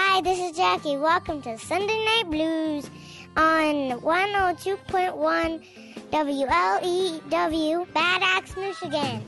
Hi, this is Jackie. Welcome to Sunday Night Blues on 102.1 WLEW, Bad Axe, Michigan.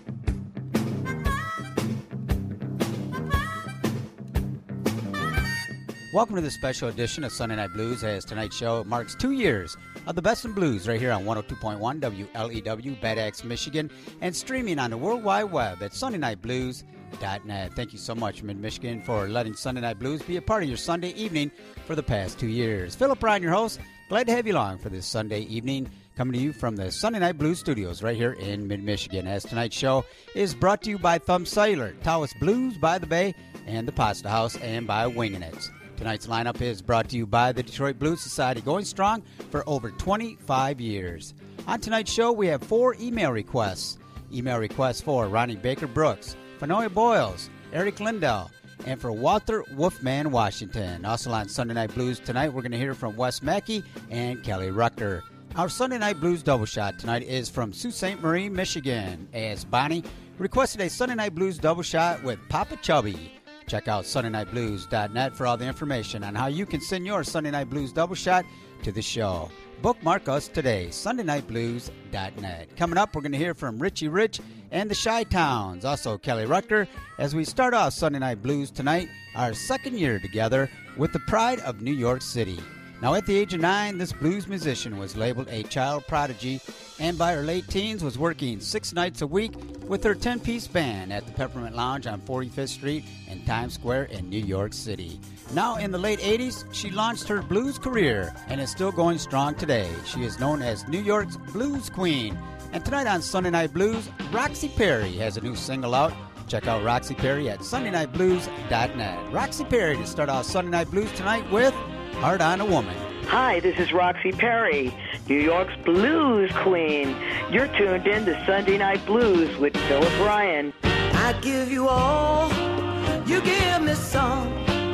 Welcome to this special edition of Sunday Night Blues, as tonight's show marks 2 years of the best in blues right here on 102.1 WLEW, Bad Axe, Michigan, and streaming on the World Wide Web at SundayNightBlues.net. Thank you so much, Mid-Michigan, for letting Sunday Night Blues be a part of your Sunday evening for the past 2 years. Philip Ryan, your host, glad to have you along for this Sunday evening, coming to you from the Sunday Night Blues studios right here in Mid-Michigan, as tonight's show is brought to you by Thumb Cellular, Taos Blues by the Bay, and the Pasta House, and by Wingin' It. Tonight's lineup is brought to you by the Detroit Blues Society, going strong for over 25 years. On tonight's show, we have 4 email requests. Email requests for Ronnie Baker Brooks, Fanoia Boyles, Eric Lindell, and for Walter Wolfman Washington. Also on Sunday Night Blues tonight, we're going to hear from Wes Mackey and Kelly Rucker. Our Sunday Night Blues double shot tonight is from Sault Ste. Marie, Michigan, as Bonnie requested a Sunday Night Blues double shot with Papa Chubby. Check out SundayNightBlues.net for all the information on how you can send your Sunday Night Blues double shot to the show. Bookmark us today, SundayNightBlues.net. Coming up, we're going to hear from Richie Rich and the Chi-Towns, also Kelly Rucker, as we start off Sunday Night Blues tonight, our second year together with the pride of New York City. Now, at the age of 9, this blues musician was labeled a child prodigy, and by her late teens was working 6 nights a week with her 10-piece band at the Peppermint Lounge on 45th Street and Times Square in New York City. Now, in the late 80s, she launched her blues career and is still going strong today. She is known as New York's Blues Queen. And tonight on Sunday Night Blues, Roxy Perry has a new single out. Check out Roxy Perry at SundayNightBlues.net. Roxy Perry to start off Sunday Night Blues tonight with Hard on a Woman. Hi, this is Roxy Perry, New York's Blues Queen. You're tuned in to Sunday Night Blues with Philip Ryan. I give you all, you give me some.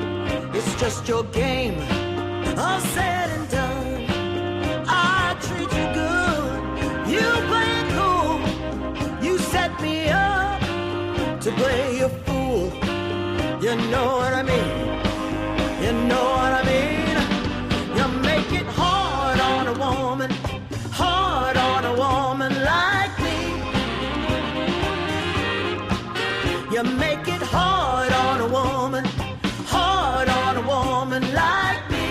It's just your game, all said and done. I treat you good, you play it cool. You set me up to play a fool. You know what I mean, you know what I mean. You make it hard on a woman, hard on a woman like me. You make it hard on a woman, hard on a woman like me.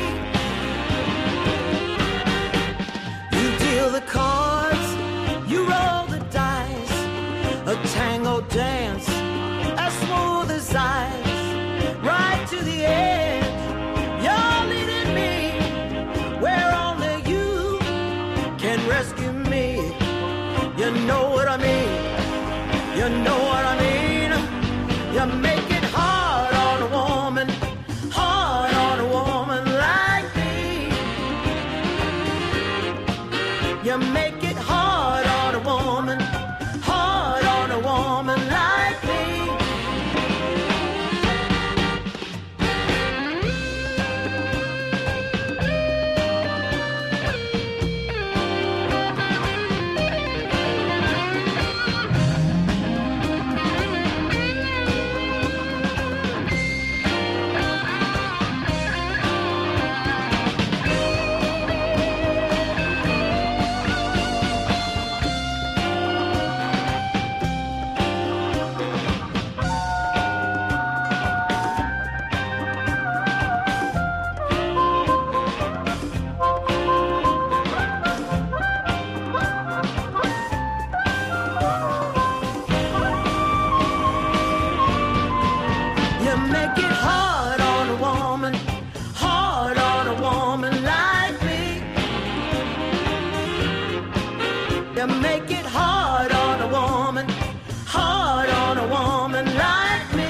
You deal the cards, you roll the dice, a tango dance as smooth as ice, right to the end. You're leading me where only you can rescue me. You know what I mean, you know what I mean. You make it hard on a woman, hard on a woman like me. You make it hard on a woman, hard on a woman like me. Make it hard on a woman, hard on a woman like me.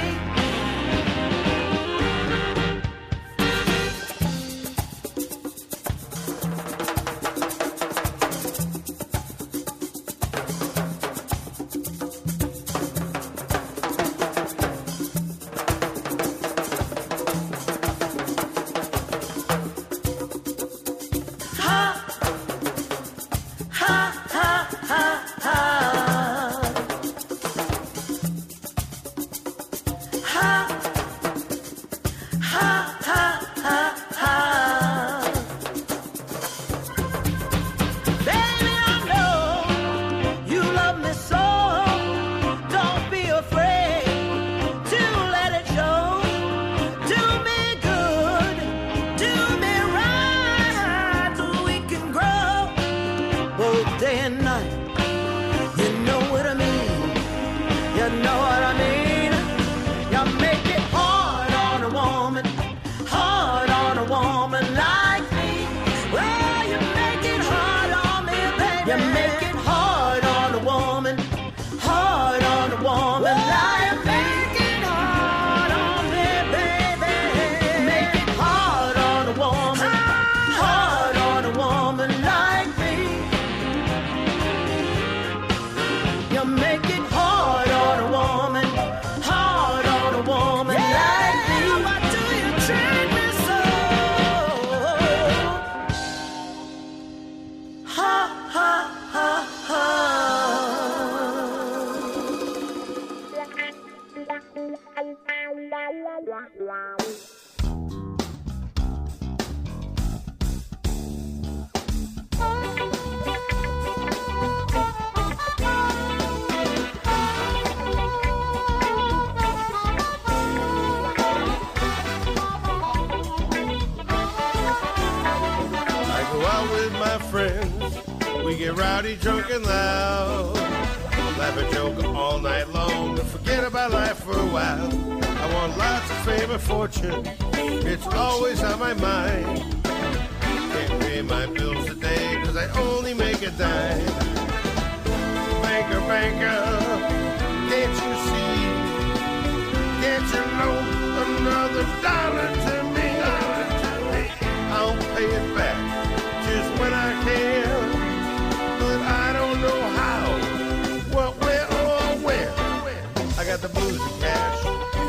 Friends, we get rowdy, drunk, and loud. Laugh and joke all night long and forget about life for a while. I want lots of fame and fortune, it's always on my mind. Can't pay my bills today cause I only make a dime. Banker, banker, can't you see? Can't you loan another dollar to me? I'll pay it back just when I can, but I don't know how, what, where, or when. I got the blues and cash.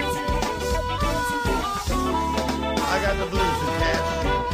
I got the blues and cash.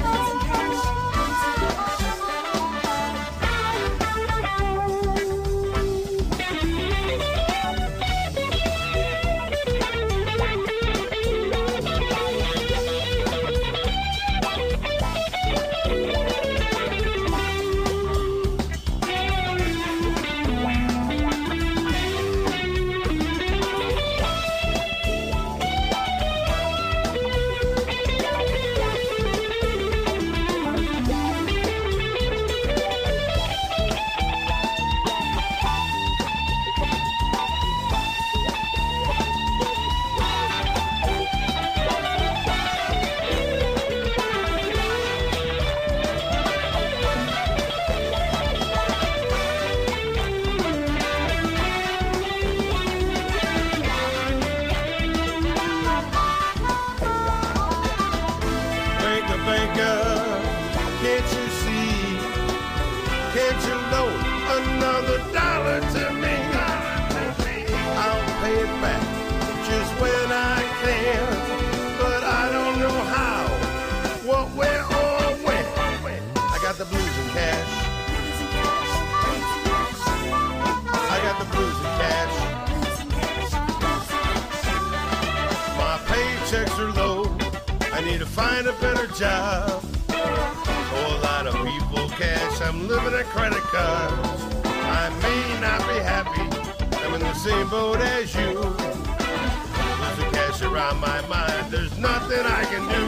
Find a better job. Whole lot of people cash. I'm living on credit cards. I may not be happy. I'm in the same boat as you. Losing cash around my mind. There's nothing I can do.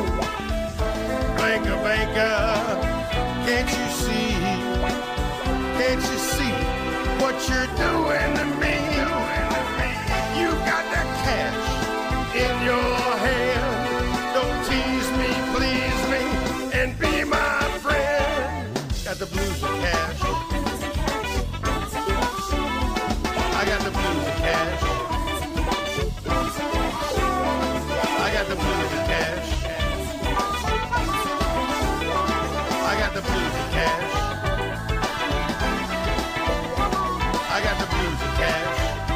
Banker, banker, can't you see? Can't you see what you're doing to me? You got that cash in your hand. Don't tease me, please me, and be my friend. Got the blues and cash. I got the blues and cash. I got the blues and cash. I got the blues and cash. I got the blues and cash.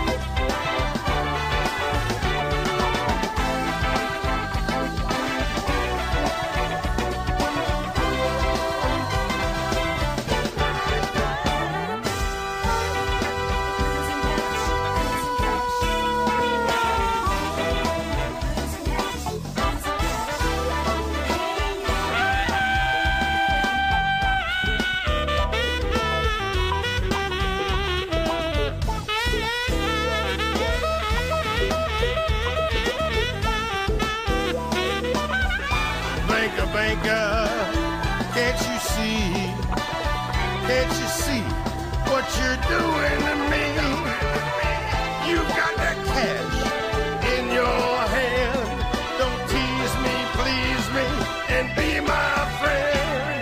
Can't you see? Can't you see what you're doing to me? You got that cash in your hand. Don't tease me, please me, and be my friend.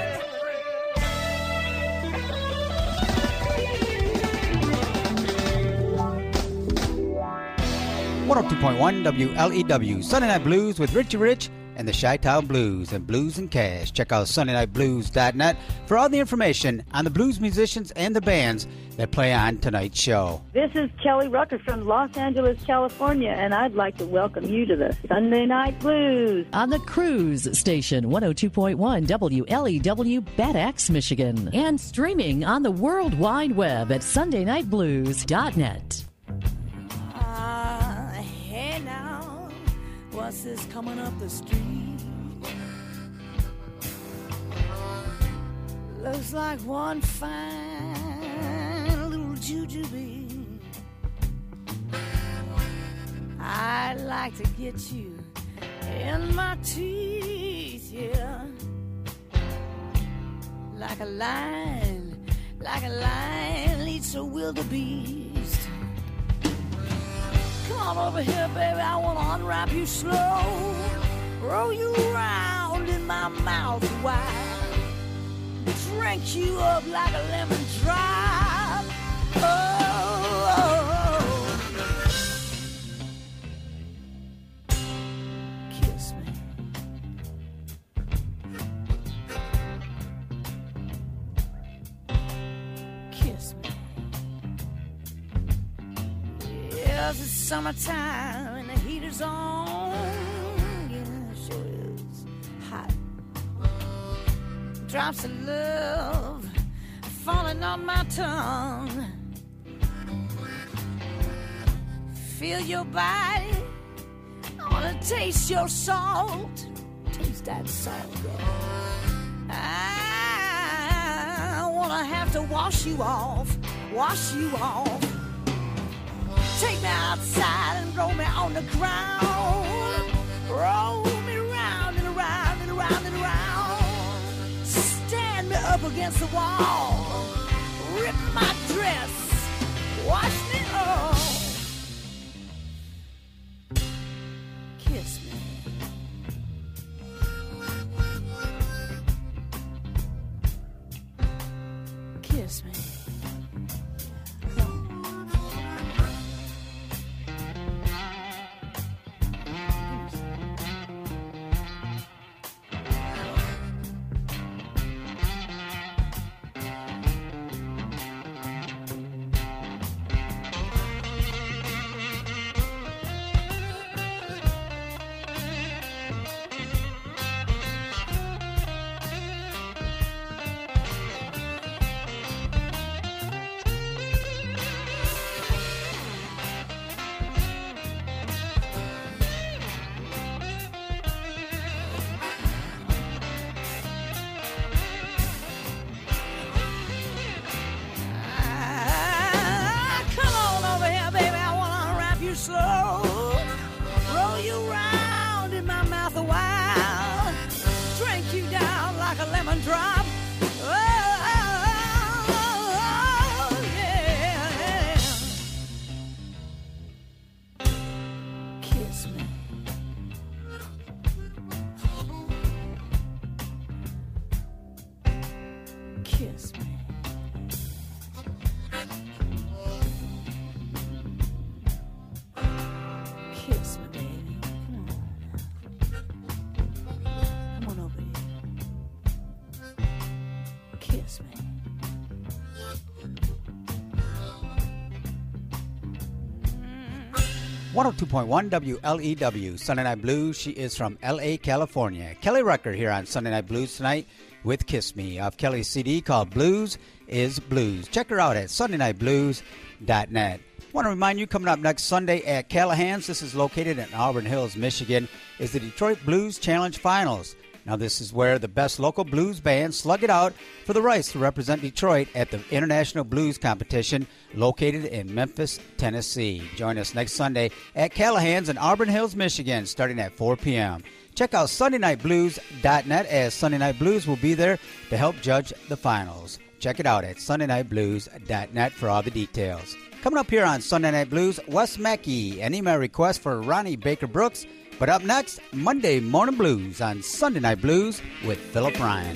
102.1 WLEW, Sunday Night Blues with Richie Rich and the Chi-Town Blues and Blues and Cash. Check out SundayNightBlues.net for all the information on the blues musicians and the bands that play on tonight's show. This is Kelly Rucker from Los Angeles, California, and I'd like to welcome you to the Sunday Night Blues. On the Cruise Station, 102.1 WLEW, Bad Axe, Michigan. And streaming on the World Wide Web at SundayNightBlues.net. Hey now, What's this coming up the street? Looks like one fine little jujube. I'd like to get you in my teeth, yeah. Like a lion leads a wildebeest. Come on over here, baby, I want to unwrap you slow. Roll you around in my mouth wide. Drink you up like a lemon drop. Kiss me. Kiss me. Yes, it's summertime and the heater's on. Yeah, sure is hot. Drops of love falling on my tongue. Feel your body, I wanna taste your salt. Taste that salt, girl. I wanna have to wash you off. Take me outside and roll me on the ground. Roll me round and around and around and around. Stand me up against the wall. Rip my dress. Wash me off. Kiss me. Kiss me. Slow, roll you round in my mouth a while, drink you down like a lemon drop. Oh, yeah. Kiss me. Kiss me. Kiss me, baby. Come on over here. Kiss me. 102.1 WLEW, Sunday Night Blues. She is from L.A., California. Kelly Rucker here on Sunday Night Blues tonight with Kiss Me off Kelly's CD called Blues is Blues. Check her out at sundaynightblues.net. Want to remind you, coming up next Sunday at Callahan's, this is located in Auburn Hills, Michigan, is the Detroit Blues Challenge Finals. Now, this is where the best local blues bands slug it out for the rights to represent Detroit at the International Blues Competition located in Memphis, Tennessee. Join us next Sunday at Callahan's in Auburn Hills, Michigan, starting at 4 p.m. Check out sundaynightblues.net as Sunday Night Blues will be there to help judge the finals. Check it out at sundaynightblues.net for all the details. Coming up here on Sunday Night Blues, Wes Mackey, an email request for Ronnie Baker Brooks. But up next, Monday Morning Blues on Sunday Night Blues with Philip Ryan.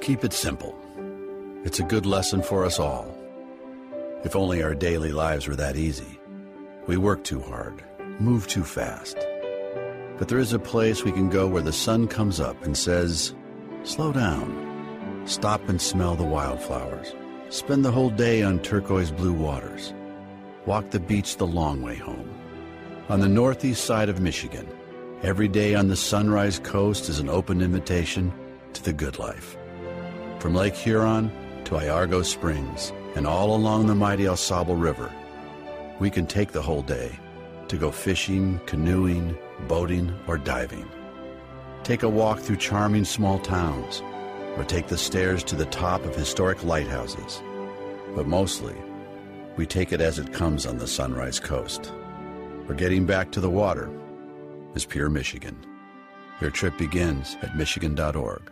Keep it simple. It's a good lesson for us all. If only our daily lives were that easy. We work too hard, move too fast. But there is a place we can go where the sun comes up and says, slow down. Stop and smell the wildflowers. Spend the whole day on turquoise blue waters. Walk the beach the long way home. On the northeast side of Michigan, every day on the Sunrise Coast is an open invitation to the good life. From Lake Huron to Iargo Springs and all along the mighty El Sable River, we can take the whole day to go fishing, canoeing, boating, or diving. Take a walk through charming small towns, or take the stairs to the top of historic lighthouses. But mostly, we take it as it comes on the Sunrise Coast. Where getting back to the water is pure Michigan. Your trip begins at Michigan.org.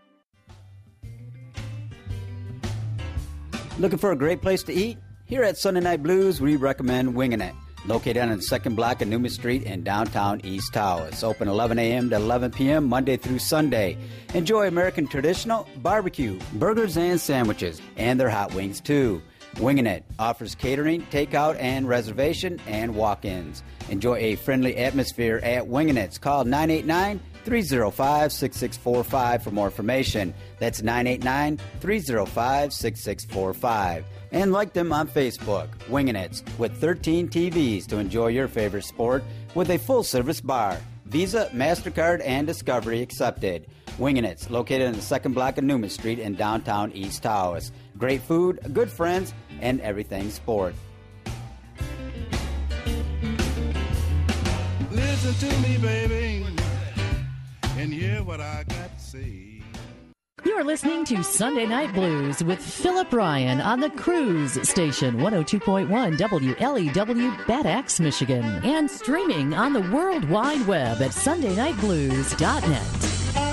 Looking for a great place to eat? Here at Sunday Night Blues, we recommend Wingin' It. Located on the second block of Newman Street in downtown East Tahoe. It's open 11 a.m. to 11 p.m. Monday through Sunday. Enjoy American traditional barbecue, burgers and sandwiches, and their hot wings too. Wingin' It offers catering, takeout, and reservation, and walk-ins. Enjoy a friendly atmosphere at Wingin' It. Call 989-305-6645 for more information. That's 989-305-6645. And like them on Facebook, Wingin' It, with 13 TVs to enjoy your favorite sport with a full-service bar. Visa, MasterCard, and Discovery accepted. Wingin' It, located in the second block of Newman Street in downtown East Tahoe. Great food, good friends, and everything sport. Listen to me, baby, and hear what I got to say. You're listening to Sunday Night Blues with Philip Ryan on the Cruise Station, 102.1 WLEW Bad Axe, Michigan, and streaming on the World Wide Web at SundayNightBlues.net.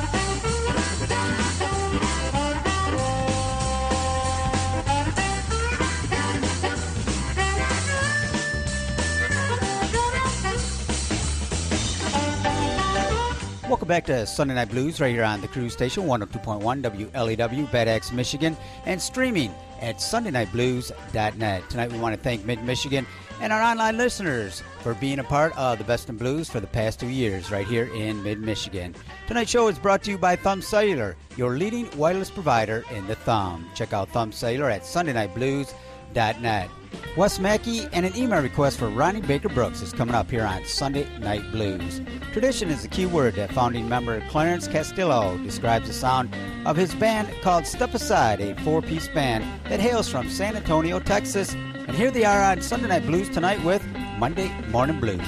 Welcome back to Sunday Night Blues right here on the Cruise Station, 102.1 WLEW, Bad Axe, Michigan, and streaming at SundayNightBlues.net. Tonight we want to thank Mid-Michigan and our online listeners for being a part of the Best in Blues for the past 2 years right here in Mid-Michigan. Tonight's show is brought to you by Thumb Cellular, your leading wireless provider in the Thumb. Check out Thumb Cellular at SundayNightBlues.net. Wes Mackey and an email request for Ronnie Baker Brooks is coming up here on Sunday Night Blues. Tradition is the key word that founding member Clarence Castillo describes the sound of his band called Step Aside, a four-piece band that hails from San Antonio, Texas. And here they are on Sunday Night Blues tonight with Monday Morning Blues.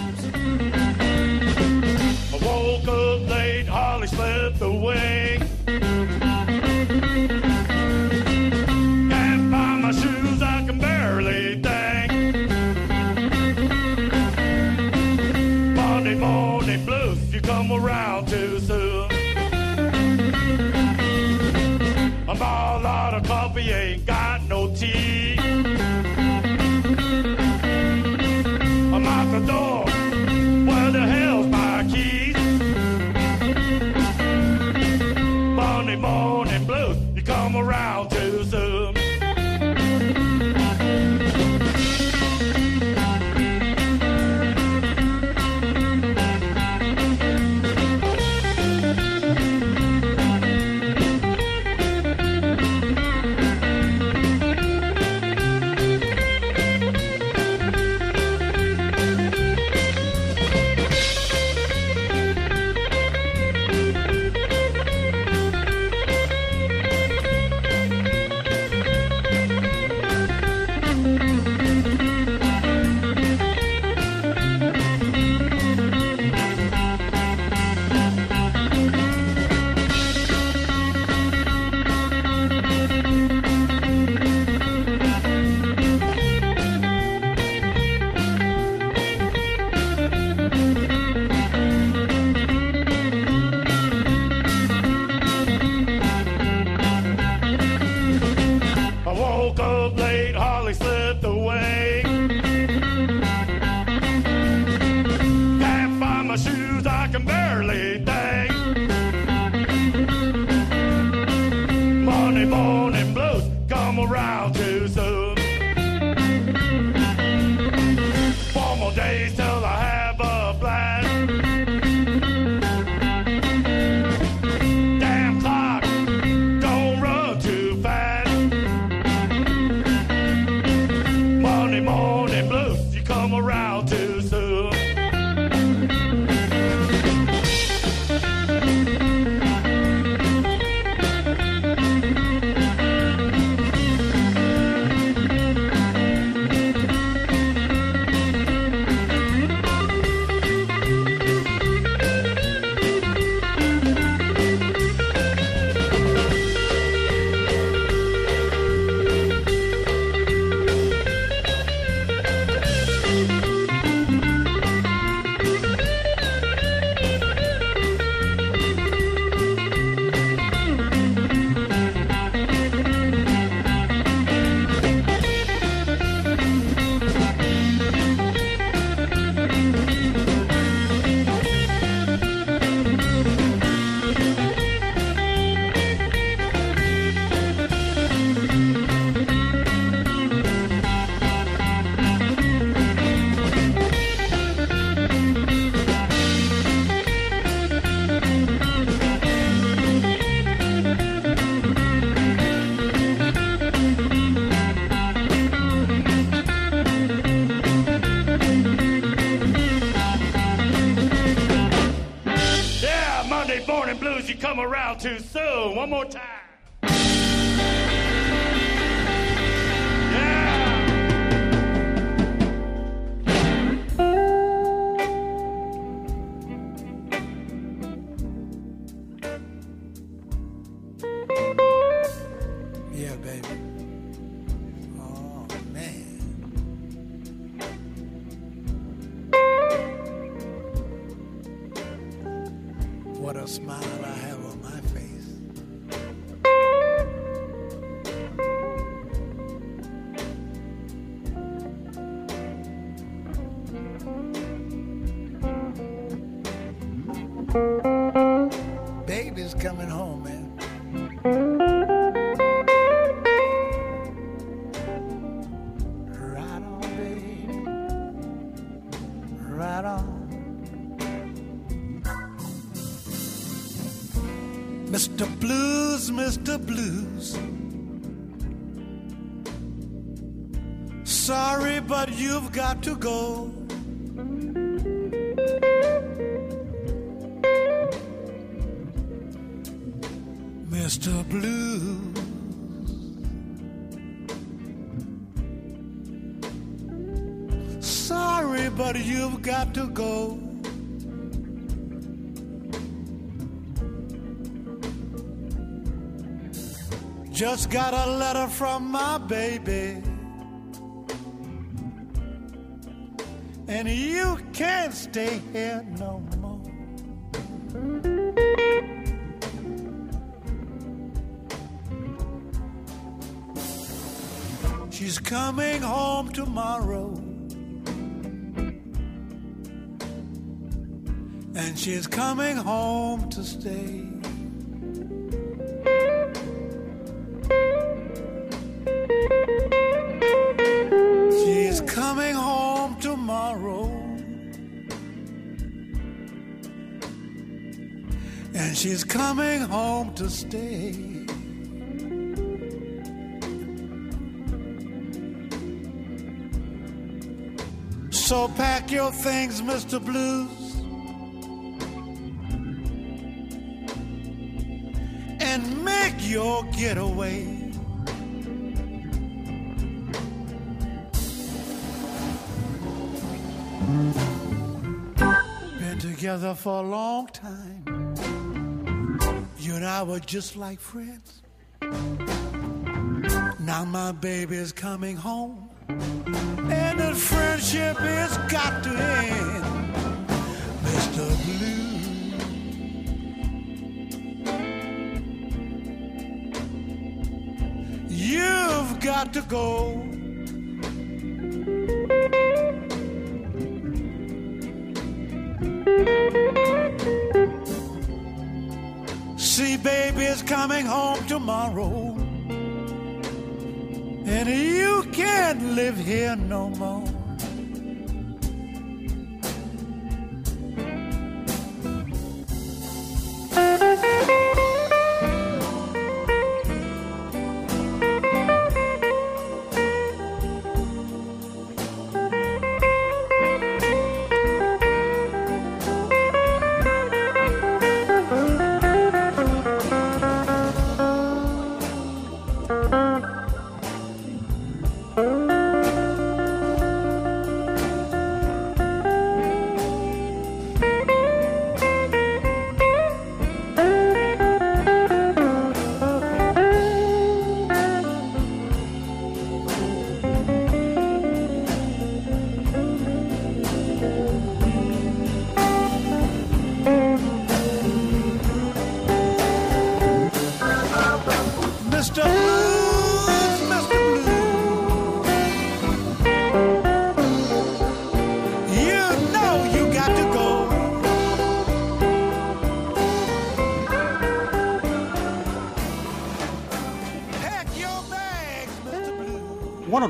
I woke up late, hardly slept away. Can't find my shoes, I can barely think. Monday morning blues, you come around too soon. I bought a lot of coffee, ain't got no tea. I'm out the door, where the hell's my keys? Monday morning blues, you come around too soon. come around too soon. Come around too soon. One more time. Yeah, baby. Oh, man. What a smile I have on my face. Baby's coming home, man. Right on, baby. Right on. Mr. Blues, Mr. Blues. Sorry, but you've got to go. Mr. Blues. Sorry, but you've got to go. Just got a letter from my baby, and you can't stay here no more. She's coming home tomorrow, and she's coming home to stay. She's coming home tomorrow, and she's coming home to stay. So pack your things, Mr. Blues, and make your getaway. Been together for a long time. You and I were just like friends. Now my baby's coming home, and the friendship has got to end. Mr. Blue, you've got to go. See, baby's coming home tomorrow, and you can't live here no more.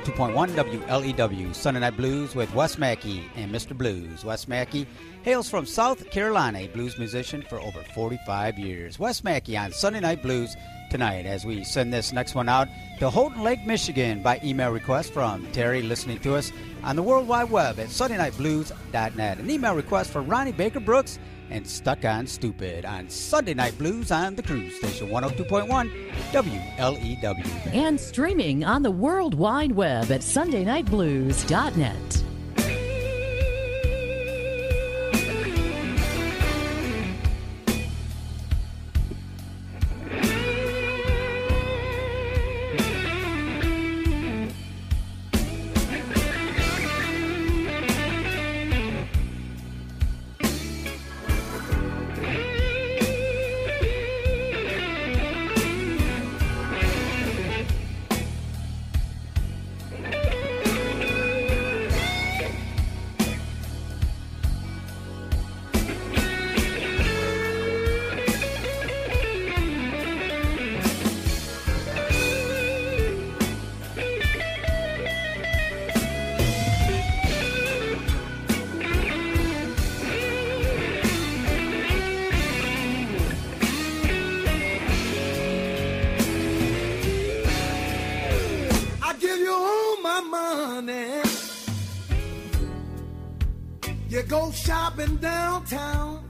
102.1 WLEW, Sunday Night Blues with Wes Mackey and Mr. Blues. Wes Mackey hails from South Carolina, a blues musician for over 45 years. Wes Mackey on Sunday Night Blues tonight as we send this next one out to Houghton Lake, Michigan by email request from Terry listening to us on the World Wide Web at SundayNightBlues.net. An email request for Ronnie Baker Brooks and Stuck on Stupid on Sunday Night Blues on the Cruise Station 102.1 WLEW. And streaming on the World Wide Web at SundayNightBlues.net. You go shopping downtown.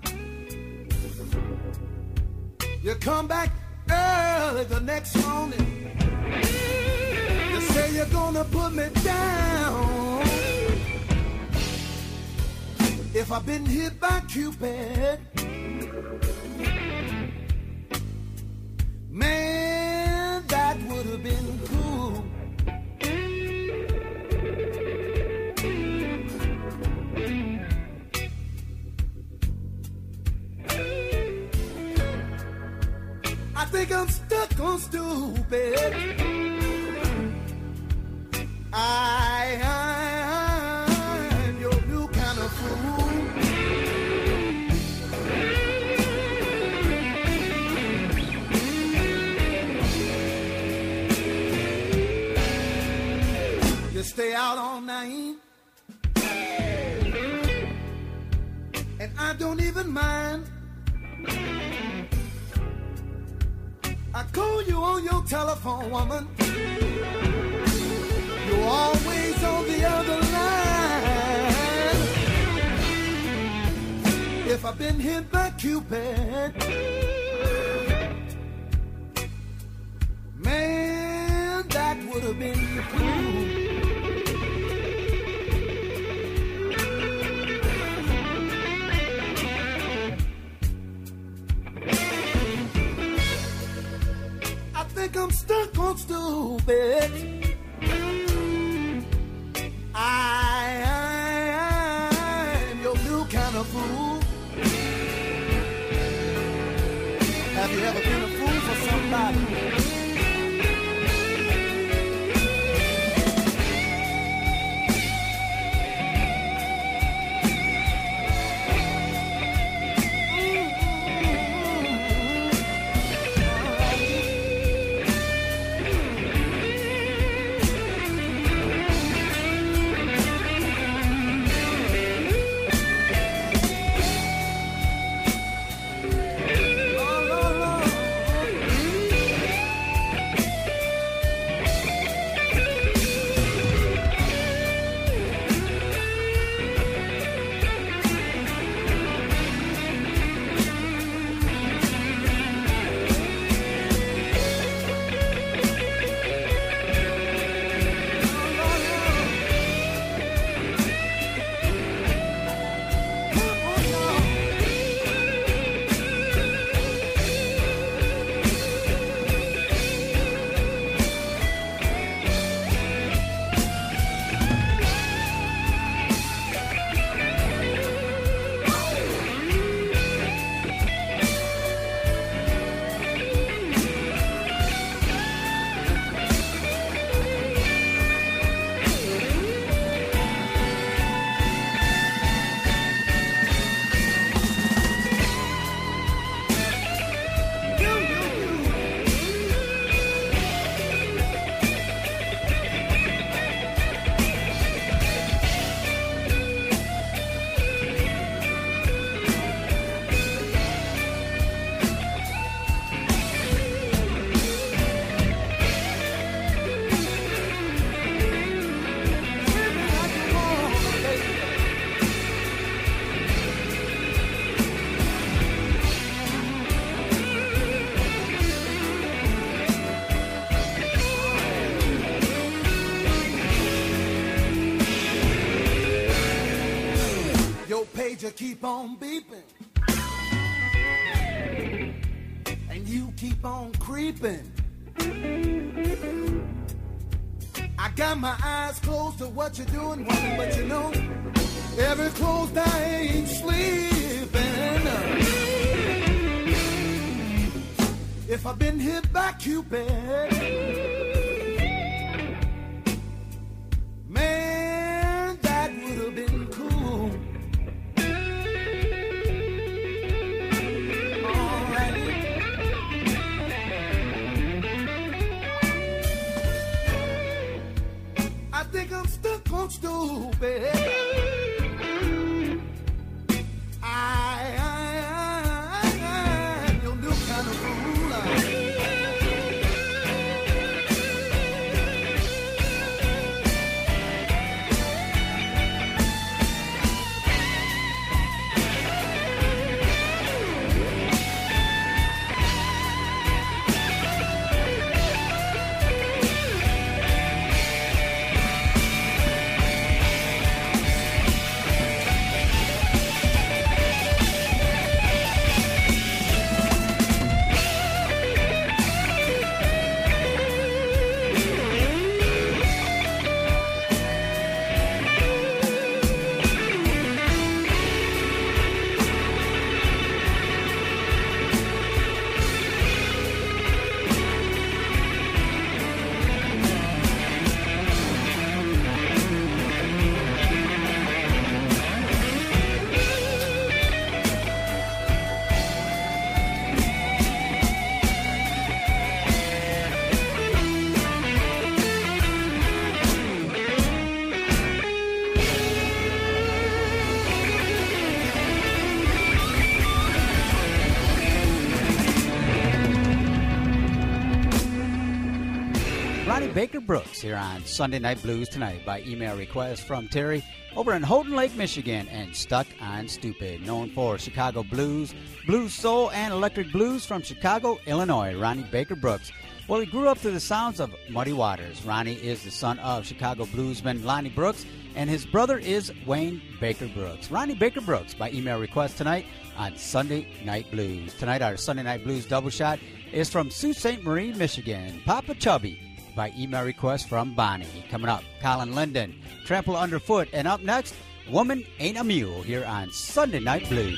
You come back early the next morning. You say you're gonna put me down. If I've been hit by Cupid, man, that would have been cool. I think I'm stuck on stupid. I'm your new kind of fool. You stay out all night, and I don't even mind. I call you on your telephone, woman. You're always on the other line. If I've been hit by Cupid, man, that would have been cool. I think I'm stuck on stupid. I'm your new kind of fool. Have you ever been a fool for somebody? Your pager keep on beeping, and you keep on creeping. I got my eyes closed to what you're doing, woman, but you know, every closed eye ain't sleeping. If I've been hit by Cupid, man, that would have been cool. All right. I think I'm stuck on stupid. I'm your new kind of ruler. Baker Brooks here on Sunday Night Blues tonight by email request from Terry over in Houghton Lake, Michigan, and Stuck on Stupid, known for Chicago blues, blues soul, and electric blues from Chicago, Illinois, Ronnie Baker Brooks. Well, he grew up to the sounds of Muddy Waters. Ronnie is the son of Chicago bluesman Lonnie Brooks, and his brother is Wayne Baker Brooks. Ronnie Baker Brooks by email request tonight on Sunday Night Blues. Tonight, our Sunday Night Blues double shot is from Sault Ste. Marie, Michigan, Papa Chubby, by email request from Bonnie. Coming up, Colin Linden, Trample Underfoot, and up next, Woman Ain't a Mule here on Sunday Night Blues.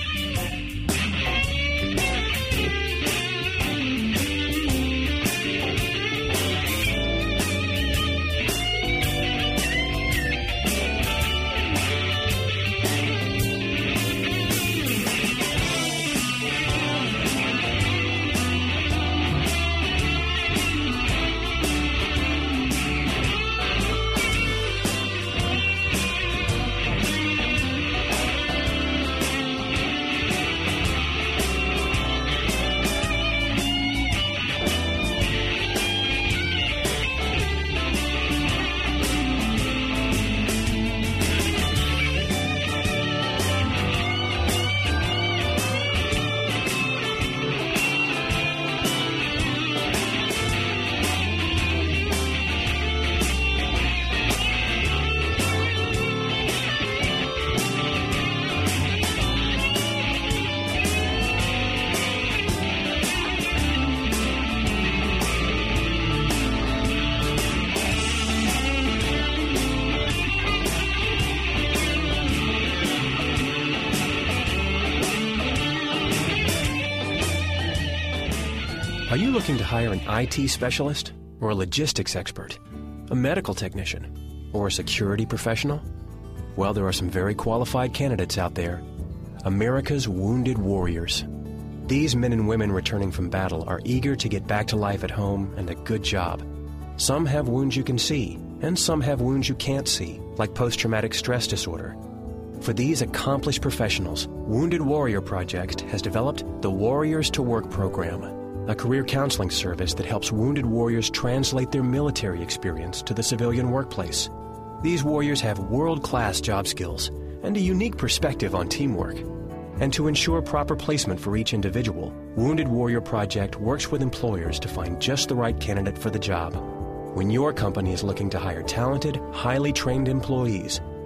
Are you looking to hire an IT specialist or a logistics expert, a medical technician, or a security professional? Well, there are some very qualified candidates out there. America's Wounded Warriors. These men and women returning from battle are eager to get back to life at home and a good job. Some have wounds you can see, and some have wounds you can't see, like post-traumatic stress disorder. For these accomplished professionals, Wounded Warrior Project has developed the Warriors to Work program, a career counseling service that helps wounded warriors translate their military experience to the civilian workplace. These warriors have world-class job skills and a unique perspective on teamwork. And to ensure proper placement for each individual, Wounded Warrior Project works with employers to find just the right candidate for the job. When your company is looking to hire talented, highly trained employees,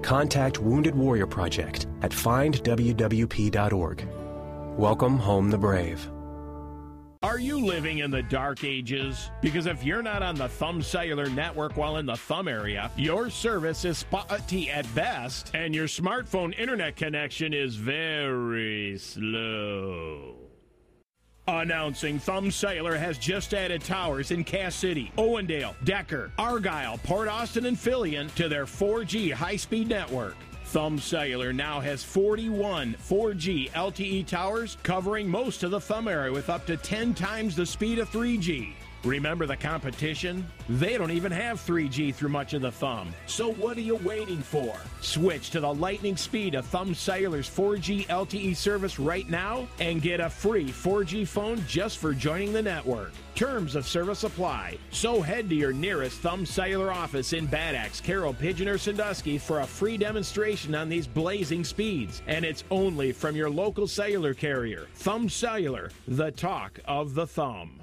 contact Wounded Warrior Project at findwwp.org. Welcome home the brave. Are you living in the dark ages? Because if you're not on the Thumb Cellular network while in the Thumb area, your service is spotty at best, and your smartphone internet connection is very slow. Announcing Thumb Cellular has just added towers in Cass City, Owendale, Decker, Argyle, Port Austin, and Fillion to their 4G high-speed network. Thumb Cellular now has 41 4G LTE towers covering most of the Thumb area with up to 10 times the speed of 3G. Remember the competition? They don't even have 3G through much of the Thumb. So what are you waiting for? Switch to the lightning speed of Thumb Cellular's 4G LTE service right now and get a free 4G phone just for joining the network. Terms of service apply. So head to your nearest Thumb Cellular office in Bad Axe, Carroll, Pigeon, or Sandusky for a free demonstration on these blazing speeds. And it's only from your local cellular carrier. Thumb Cellular, the talk of the Thumb.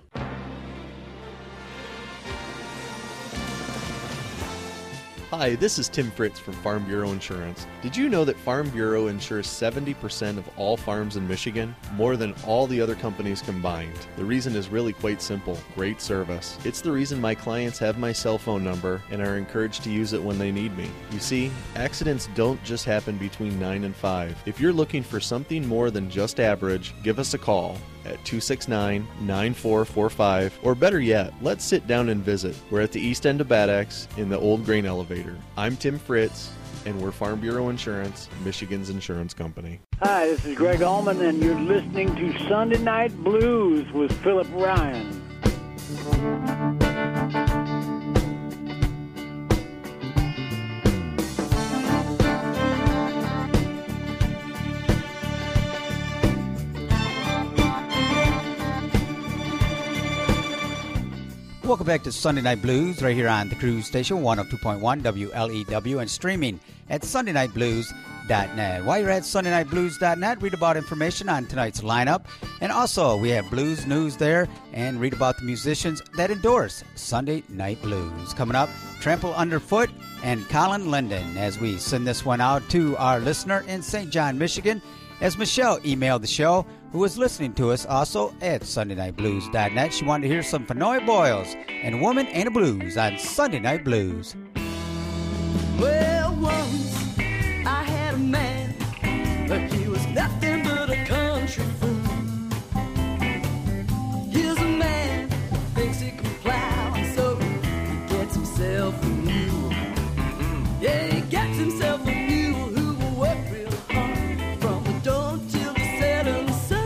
Hi, this is Tim Fritz from Farm Bureau Insurance. Did you know that Farm Bureau insures 70% of all farms in Michigan? More than all the other companies combined. The reason is really quite simple: great service. It's the reason my clients have my cell phone number and are encouraged to use it when they need me. You see, accidents don't just happen between 9 and 5. If you're looking for something more than just average, give us a call at 269-9445, or better yet, let's sit down and visit. We're at the east end of Bad Axe in the old grain elevator. I'm Tim Fritz, and we're Farm Bureau Insurance, Michigan's insurance company. Hi, this is Greg Allman, and you're listening to Sunday Night Blues with Philip Ryan. Welcome back to Sunday Night Blues right here on the Cruise Station, 102.1 WLEW, and streaming at SundayNightBlues.net. While you're at SundayNightBlues.net, read about information on tonight's lineup. And also, we have blues news there, and read about the musicians that endorse Sunday Night Blues. Coming up, Trample Underfoot and Colin Linden, as we send this one out to our listener in St. John, Michigan, as Michelle emailed the show, who was listening to us also at SundayNightBlues.net. She wanted to hear some Fennoy Boyles and Woman Ain't a Blues on Sunday Night Blues. Well, once I had a man, but he was nothing but a country fool. Here's a man who thinks he can plow, and so he gets himself a mule. Yeah, he gets himself a mule who will work real hard from the dawn till the setting sun.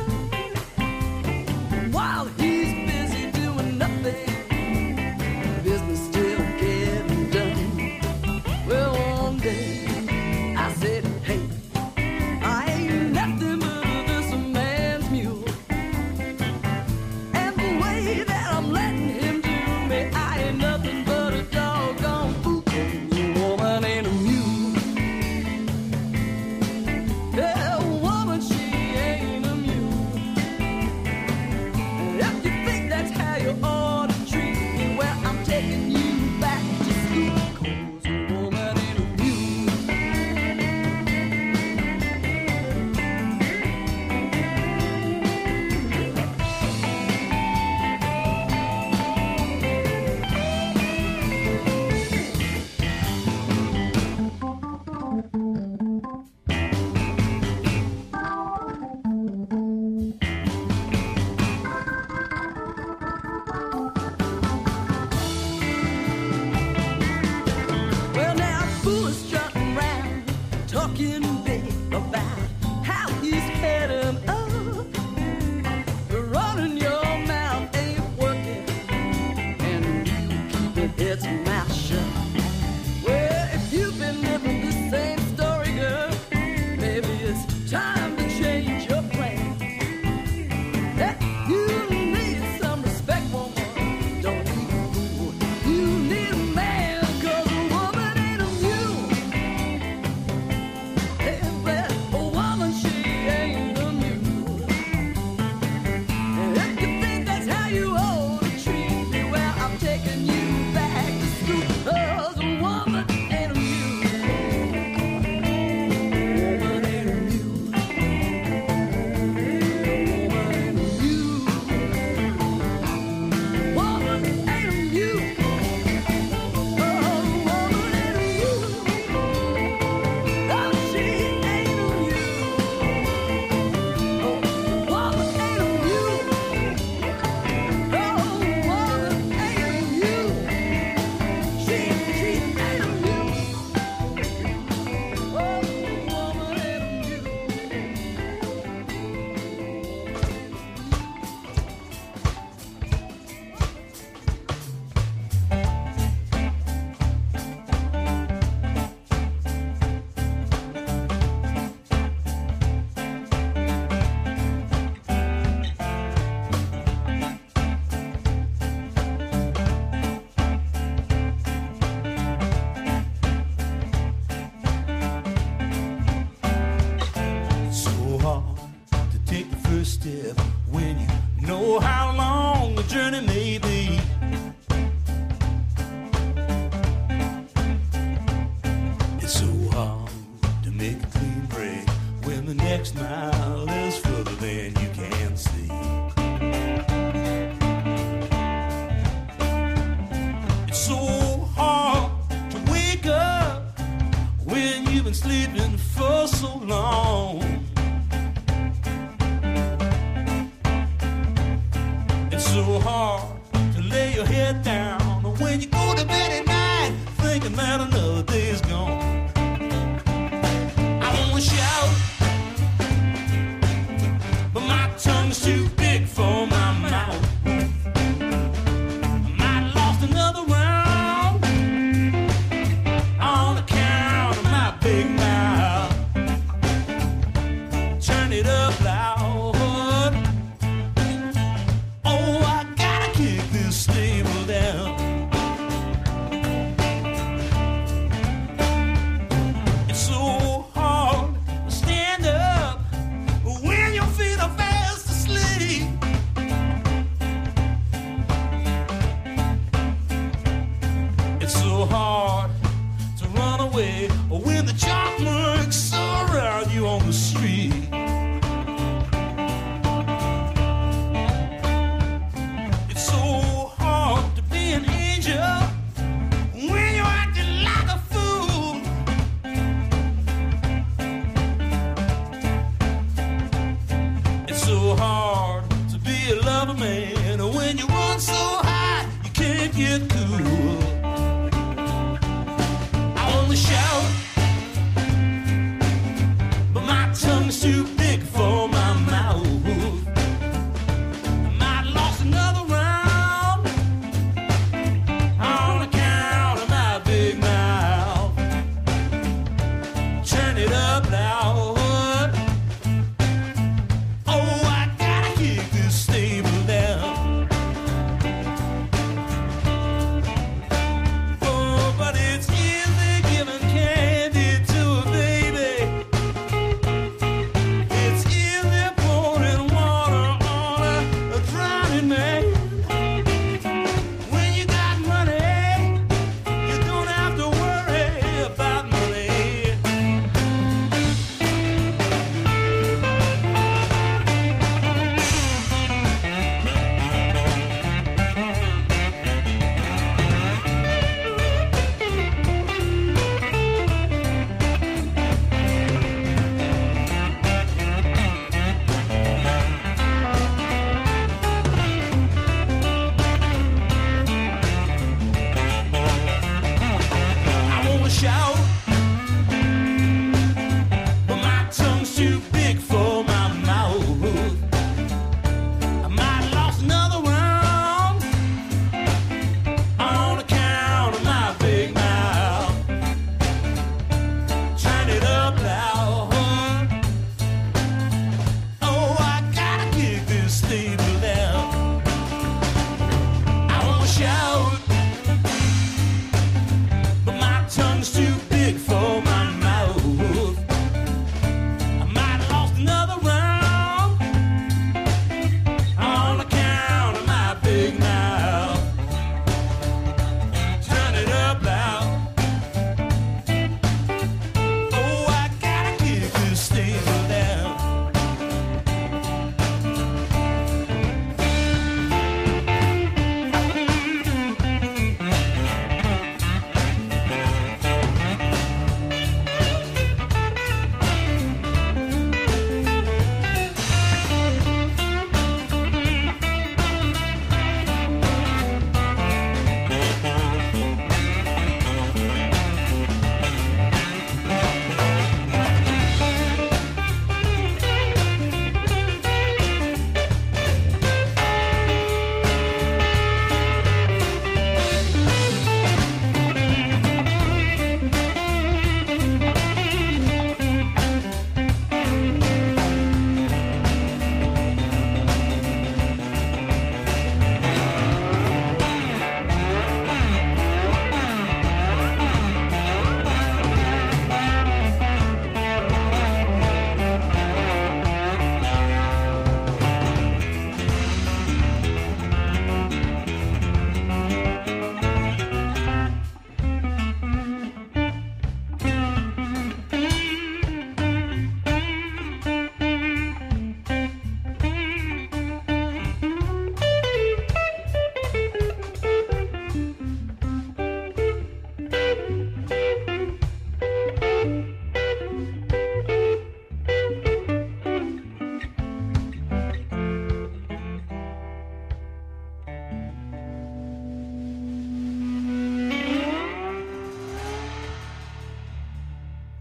While he's busy doing nothing, business still getting done. Well, one day I said, hey, I ain't nothing but this man's mule. And the way that I'm letting him do me, I ain't nothing but a doggone fool. The woman ain't a mule. The woman, she ain't a mule. If you think that's how you ought to treat me, well, I'm taking you back to school. 'Cause a woman ain't a mule. Well, now, fool is strutting round, talking big about how he's heading up. Running your mouth ain't working, and you keep its mouth shut. Well, if you've been living the same story, girl, maybe it's time to change your plans. Hey, you need some respect, woman. Don't need a fool. You need a man, 'cause a woman ain't a mule. Hey, well, a woman clean break when the next mile is further than you can see. It's so hard to wake up when you've been sleeping for so long. It's so hard to lay your head down when you go to bed at night thinking that another day's gone. I wanna shout, but my tongue's too big for my mouth. I might have lost another round on account of my big mouth.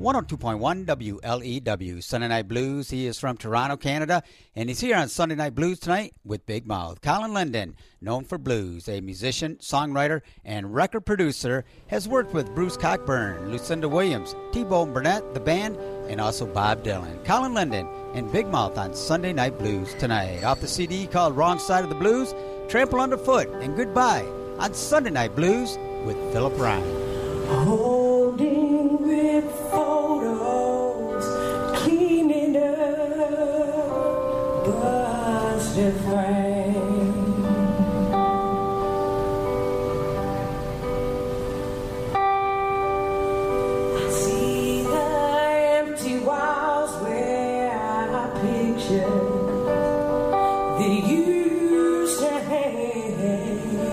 102.1 WLEW, Sunday Night Blues. He is from Toronto, Canada, and he's here on Sunday Night Blues tonight with Big Mouth. Colin Linden, known for blues, a musician, songwriter, and record producer, has worked with Bruce Cockburn, Lucinda Williams, T-Bone Burnett, the band, and also Bob Dylan. Colin Linden and Big Mouth on Sunday Night Blues tonight. Off the CD called Wrong Side of the Blues, Trample Underfoot, and Goodbye on Sunday Night Blues with Philip Ryan. Holding with photos, cleaning up busted frame. I see the empty walls where I pictured that used to hang.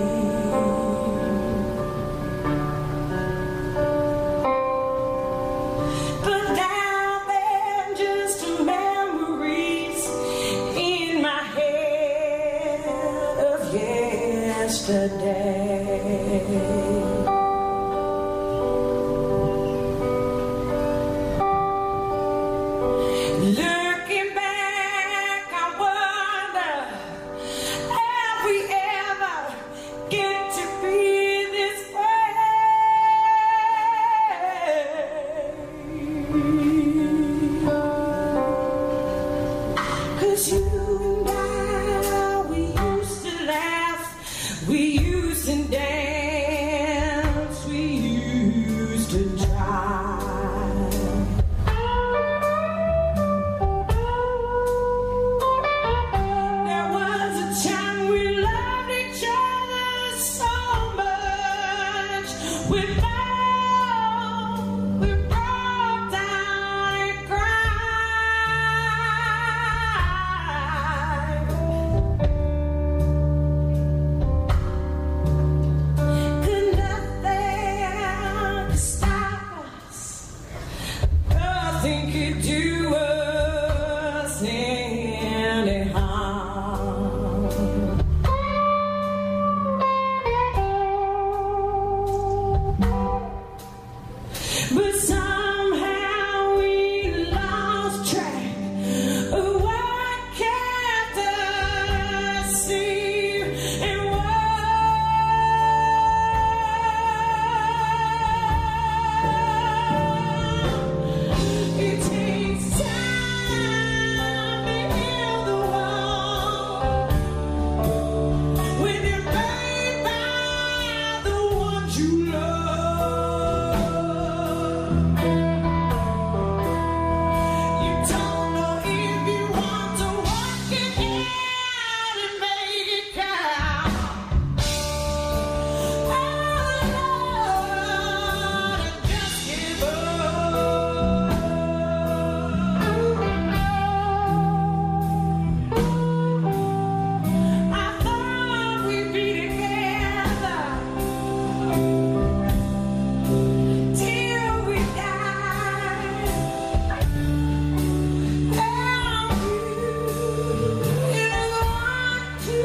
Looking back, I wonder if we ever get to be this way. 'Cause you and I, we used to laugh, we used to dance, we used to try. There was a time we loved each other so much. We broke down and cried. 'Cause nothing could stop us. Nothing could do us any harm. But somehow we lost track of what kept us safe and it takes time to heal the wound when you're made by the ones you love. You don't know if you want to work it out and make it count. Oh Lord, I just give up. I thought we'd be together till we die. And you want to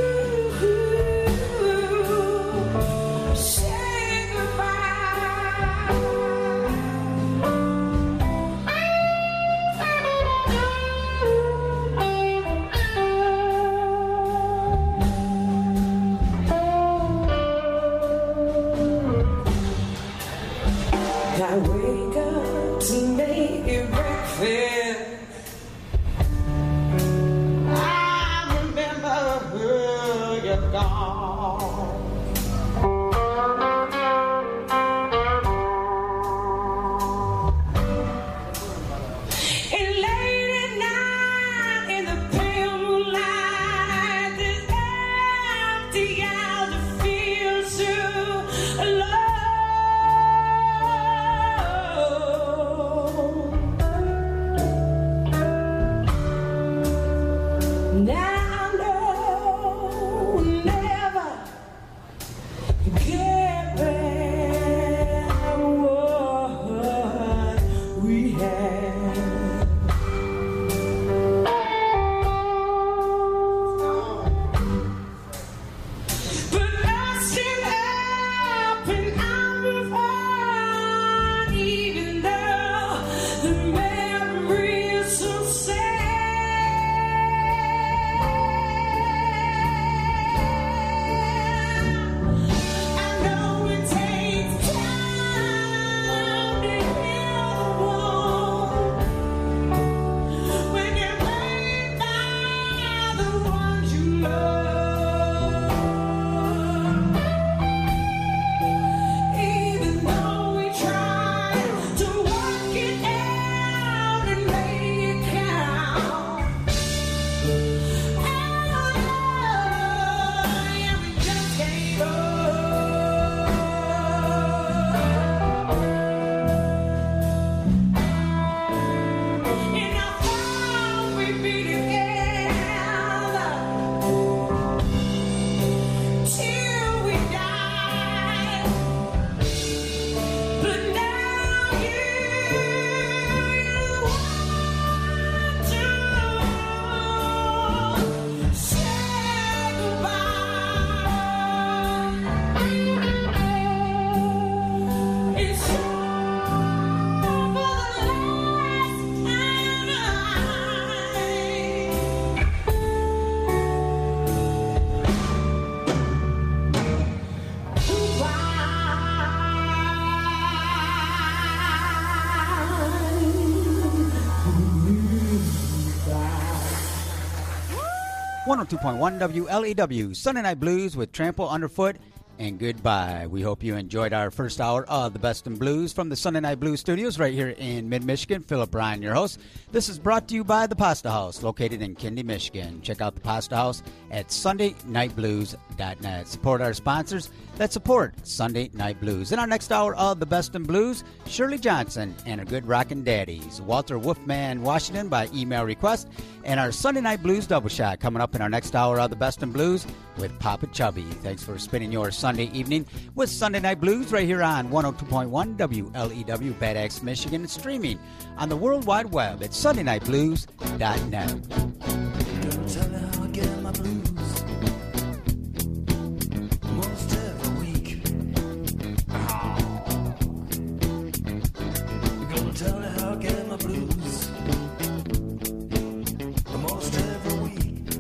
say I wake up to make you breakfast. I remember you're gone. And late at night in the pale moonlight, this empty house feels so alone. Now I know never get back what we had. But I still up and out of line, even though the 102.1 WLEW, Sunday Night Blues with Trample Underfoot and Goodbye. We hope you enjoyed our first hour of the Best in Blues from the Sunday Night Blues studios right here in mid-Michigan. Philip Bryan, your host. This is brought to you by the Pasta House, located in Kindy, Michigan. Check out the Pasta House at sundaynightblues.net. Support our sponsors that support Sunday Night Blues. In our next hour of the Best in Blues, Shirley Johnson and her good rockin' daddies, Walter Wolfman Washington by email request, and our Sunday Night Blues double shot coming up in our next hour of the Best in Blues with Papa Chubby. Thanks for spending your Sunday evening with Sunday Night Blues right here on 102.1 WLEW Bad Axe, Michigan, and streaming on the World Wide Web at sundaynightblues.net. Tell me how I get my blues most every week. You're gonna tell me how I get my blues most every week.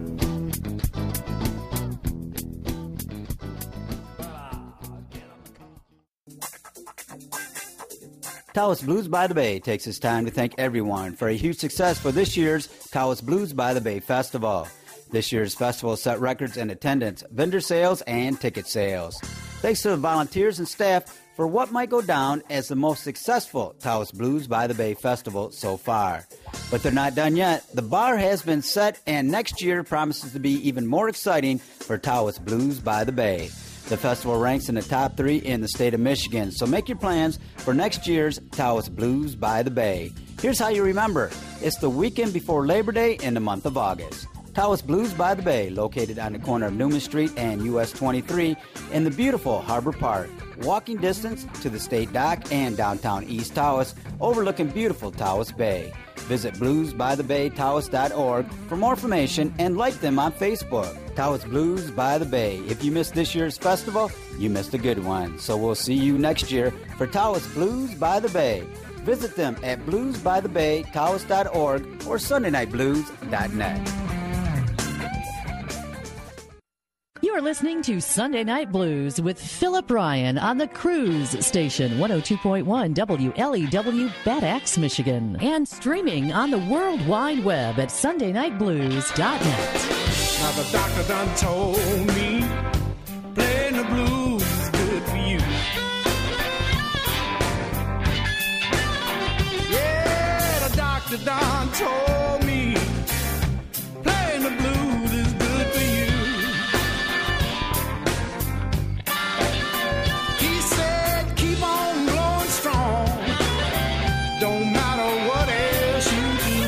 Taos Blues by the Bay takes its time to thank everyone for a huge success for this year's Taos Blues by the Bay Festival. This year's festival set records in attendance, vendor sales, and ticket sales. Thanks to the volunteers and staff for what might go down as the most successful Taos Blues by the Bay Festival so far. But they're not done yet. The bar has been set, and next year promises to be even more exciting for Taos Blues by the Bay. The festival ranks in the top 3 in the state of Michigan, so make your plans for next year's Taos Blues by the Bay. Here's how you remember. It's the weekend before Labor Day in the month of August. Taos Blues by the Bay, located on the corner of Newman Street and US 23 in the beautiful Harbor Park. Walking distance to the State Dock and downtown East Taos, overlooking beautiful Taos Bay. Visit bluesbythebaytaos.org for more information and like them on Facebook. Taos Blues by the Bay. If you missed this year's festival, you missed a good one. So we'll see you next year for Taos Blues by the Bay. Visit them at bluesbythebaytaos.org or sundaynightblues.net. You are listening to Sunday Night Blues with Philip Bryan on the Cruise Station, 102.1 WLEW Bad Axe, Michigan, and streaming on the World Wide Web at sundaynightblues.net. Now the doctor done told me playing the blues is good for you. Yeah, the doctor done told me playing the blues is good for you. He said keep on blowing strong, don't matter what else you do.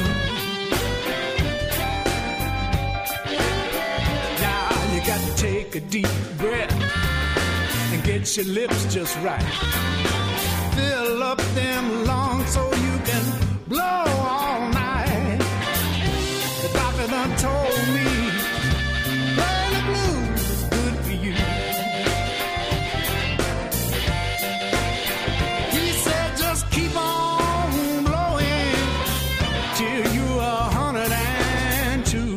Got to take a deep breath and get your lips just right. Fill up them lungs so you can blow all night. The doctor done told me playing the blues is good for you. He said just keep on blowing till you're 102.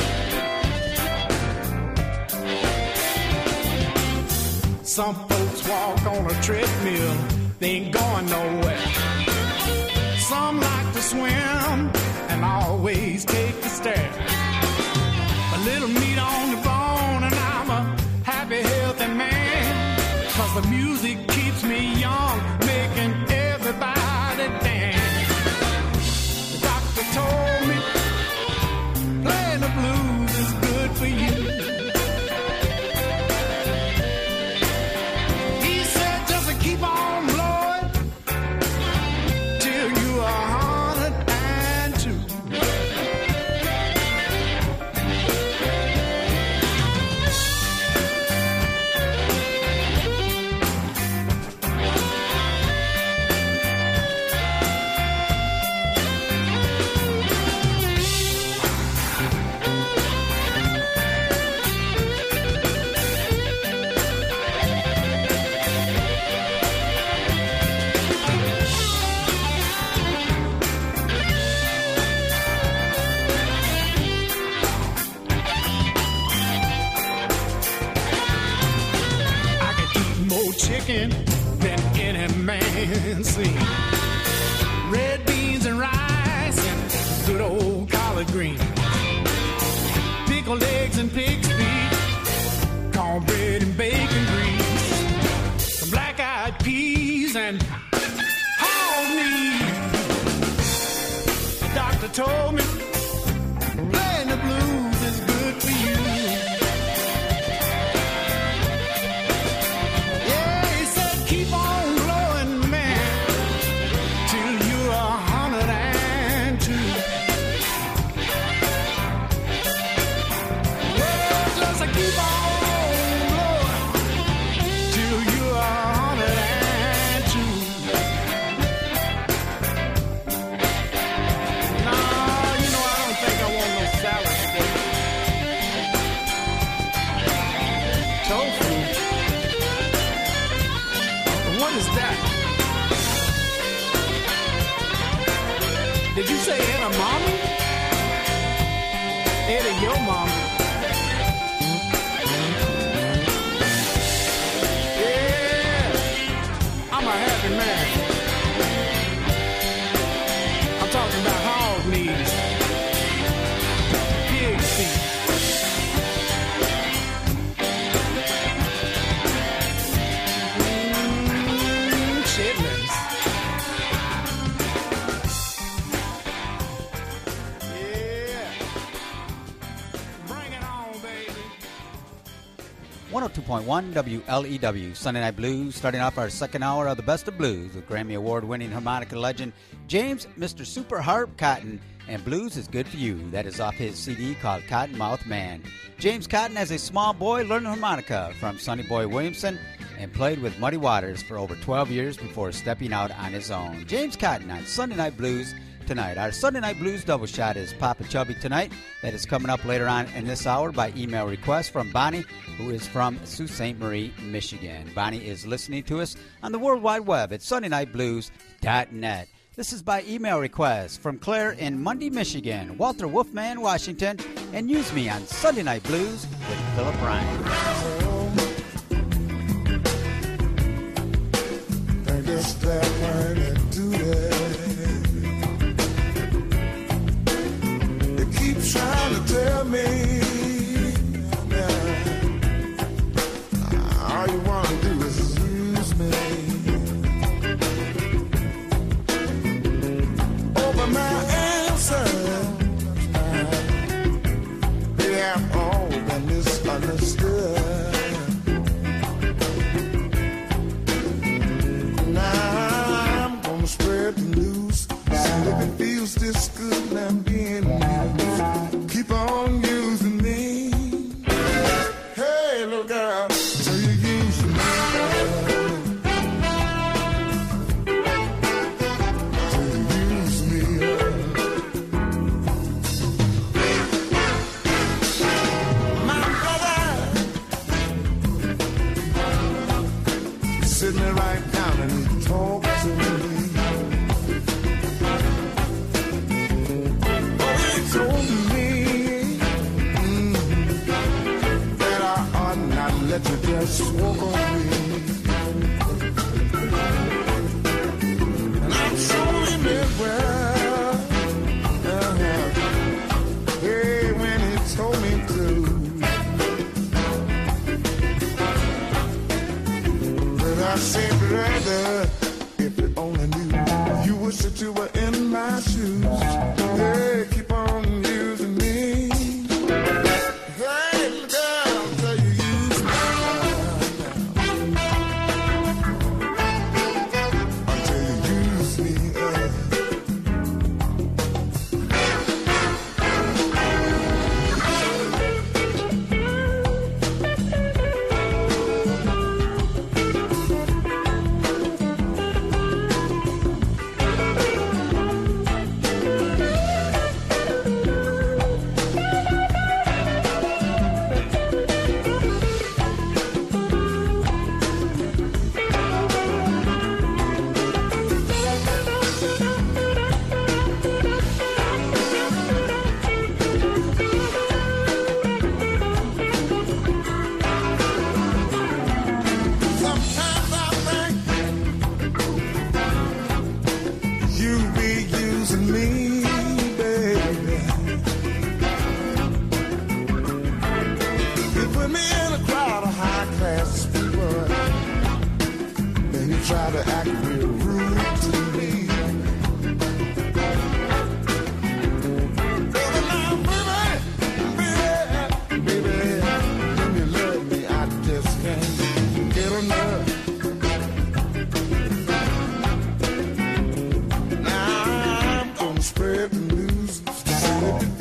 Some folks walk on a treadmill, they ain't going nowhere. Some like to swim and always take the stair. A little meat on the bone and I'm a happy, healthy man. 'Cause the music keeps me young, making everybody dance. The doctor told me playing the blues is good for you. Keep on blowing till you are 102. Chicken than any man seen. Red beans and rice and good old collard greens. Big eagle legs and pig's feet, cornbread and bacon grease, some black-eyed peas and hog meat. The doctor told me playing the blues is good for you. Yeah, he said keep on blowing, man, till you're 102. Well, just keep on blowing till you're 102. Nah, you know I don't think I want no salad today. Tofu? What is that? Did you say edamame? Eddie, your mama. Yeah, I'm a happy man. I'm talking about hog knees, pig feet. Chitlins. Yeah. Bring it on, baby. 102.1 WLEW, Sunday Night Blues, starting off our second hour of the Best of Blues with Grammy Award-winning harmonica legend James Mr. Super Harp Cotton, and Blues is Good for You. That is off his CD called Cottonmouth Man. James Cotton, as a small boy, learned harmonica from Sonny Boy Williamson and played with Muddy Waters for over 12 years before stepping out on his own. James Cotton on Sunday Night Blues tonight. Our Sunday Night Blues double shot is Papa Chubby tonight. That is coming up later on in this hour by email request from Bonnie, who is from Sault Ste. Marie, Michigan. Bonnie is listening to us on the World Wide Web at SundayNightBlues.net. This is by email request from Claire in Mundy, Michigan, Walter Wolfman, Washington, and use me on Sunday Night Blues with Philip Ryan. I guess that when I do that, they keep trying to tell me that all you want to do is use me. Over my answers, they have all been misunderstood. Spread the news, see if it feels this good and I'm being used. Keep on using me. Hey, little girl, so you use me. So you use me. My brother sitting there right down and he talks to me. Let you just walk on me. And I'm showing it well. Hey, when he told me to. But I said, brother, if you only knew, you wish that you were in my shoes. Hey, keep on using me.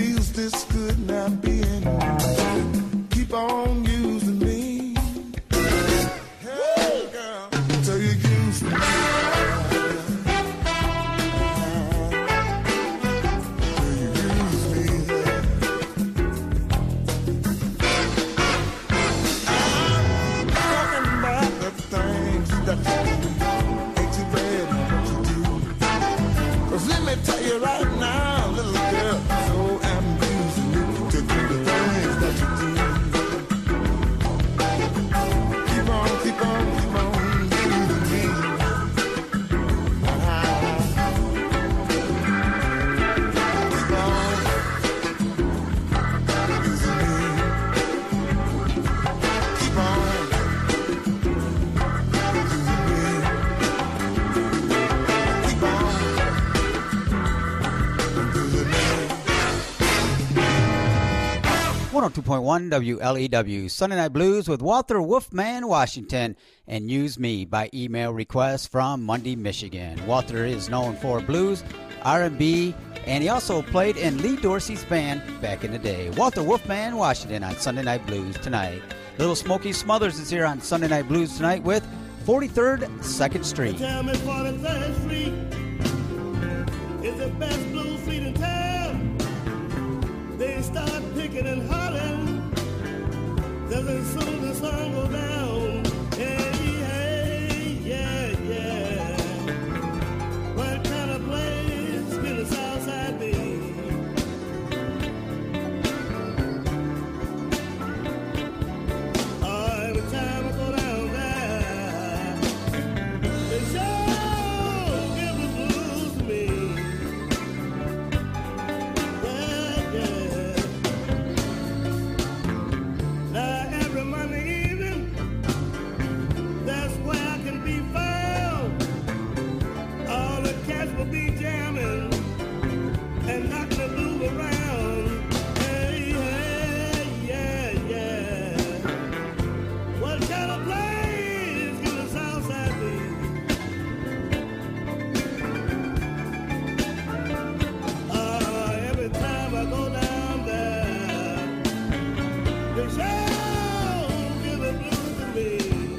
feels this good now being you. Keep on using me. Hey, girl, till you use me. Tell you right now, little girl, so I'm using you to do the things that you do. Keep on using me. Keep on using me. Keep on. 102.1 WLEW, Sunday Night Blues with Walter Wolfman Washington, and Use Me by email request from Mundy, Michigan. Walter is known for blues, R&B, and he also played in Lee Dorsey's band back in the day. Walter Wolfman Washington on Sunday Night Blues tonight. Little Smokey Smothers is here on Sunday Night Blues tonight with 43rd 2nd Street. Tell me 43rd Street is the best blues street in town. They start picking and hollering, 'cause as soon as the sun goes down, hey, yeah, yeah. What kind of place can the south side be? Every time I go down there, they sure give the blues to me. Now every Monday evening, that's where I can be found. All the cats will be jamming and knocking the blues around. Hey, yeah. What kind of place can the south side be? Every time I go down there, they shall give the blues to me.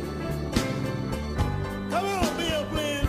Come on, Bill Flynn.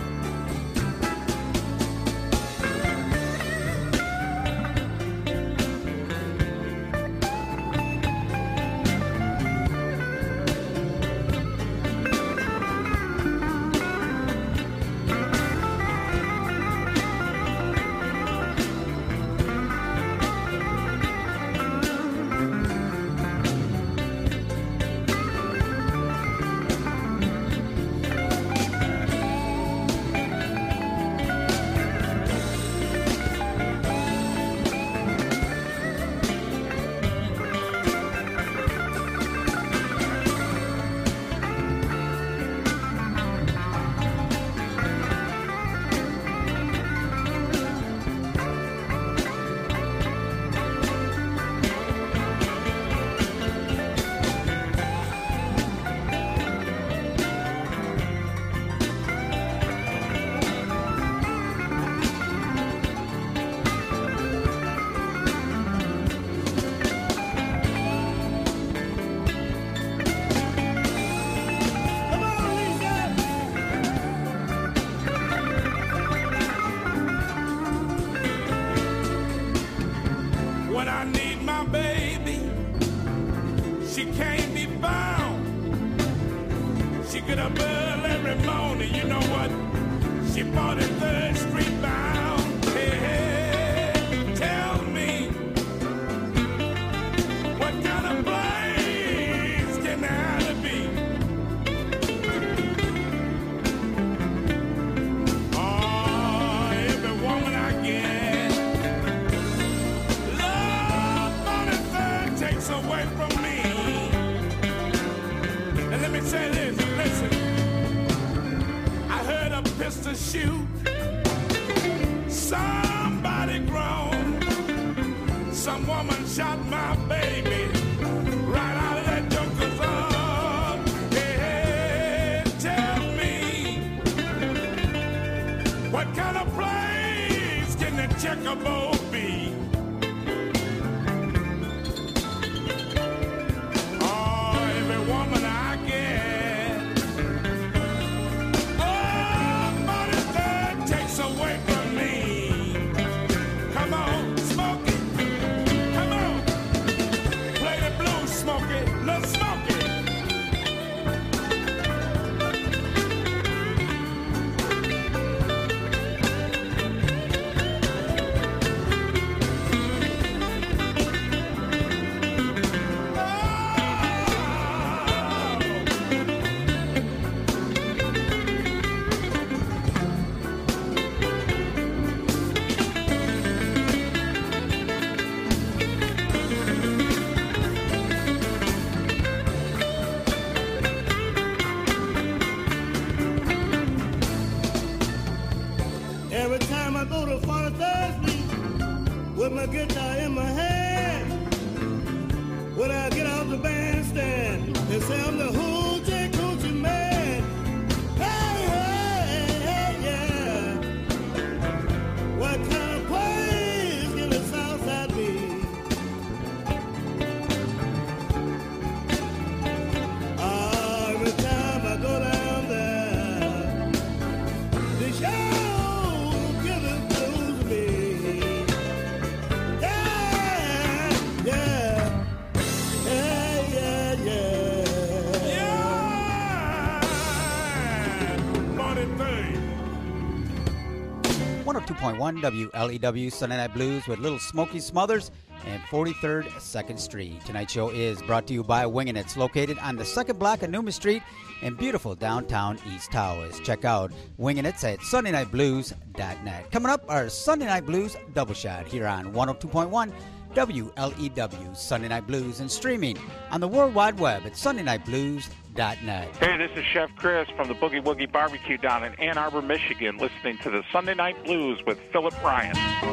When I need my baby, she can't be found. She get up early every morning, you know what? She 43rd Street bound. Hey, tell me, what kind of place can that be? Oh, every woman I get, love 43rd takes away from me. And let me say this, listen. I heard a pistol shoot. Somebody grown. Some woman shot my baby right out of that Joker's arm. Hey, tell me, what kind of place can the checkerboard be? 102.1 WLEW Sunday Night Blues with Little Smokey Smothers and 43rd 2nd Street. Tonight's show is brought to you by Wingin' It's located on the 2nd block of Newman Street in beautiful downtown East Towers. Check out Wingin' It's at SundayNightBlues.net. Coming up, our Sunday Night Blues Double Shot here on 102.1 WLEW Sunday Night Blues and streaming on the World Wide Web at SundayNightBlues.net. Hey, this is Chef Chris from the Boogie Woogie Barbecue down in Ann Arbor, Michigan, listening to the Sunday Night Blues with Philip Ryan.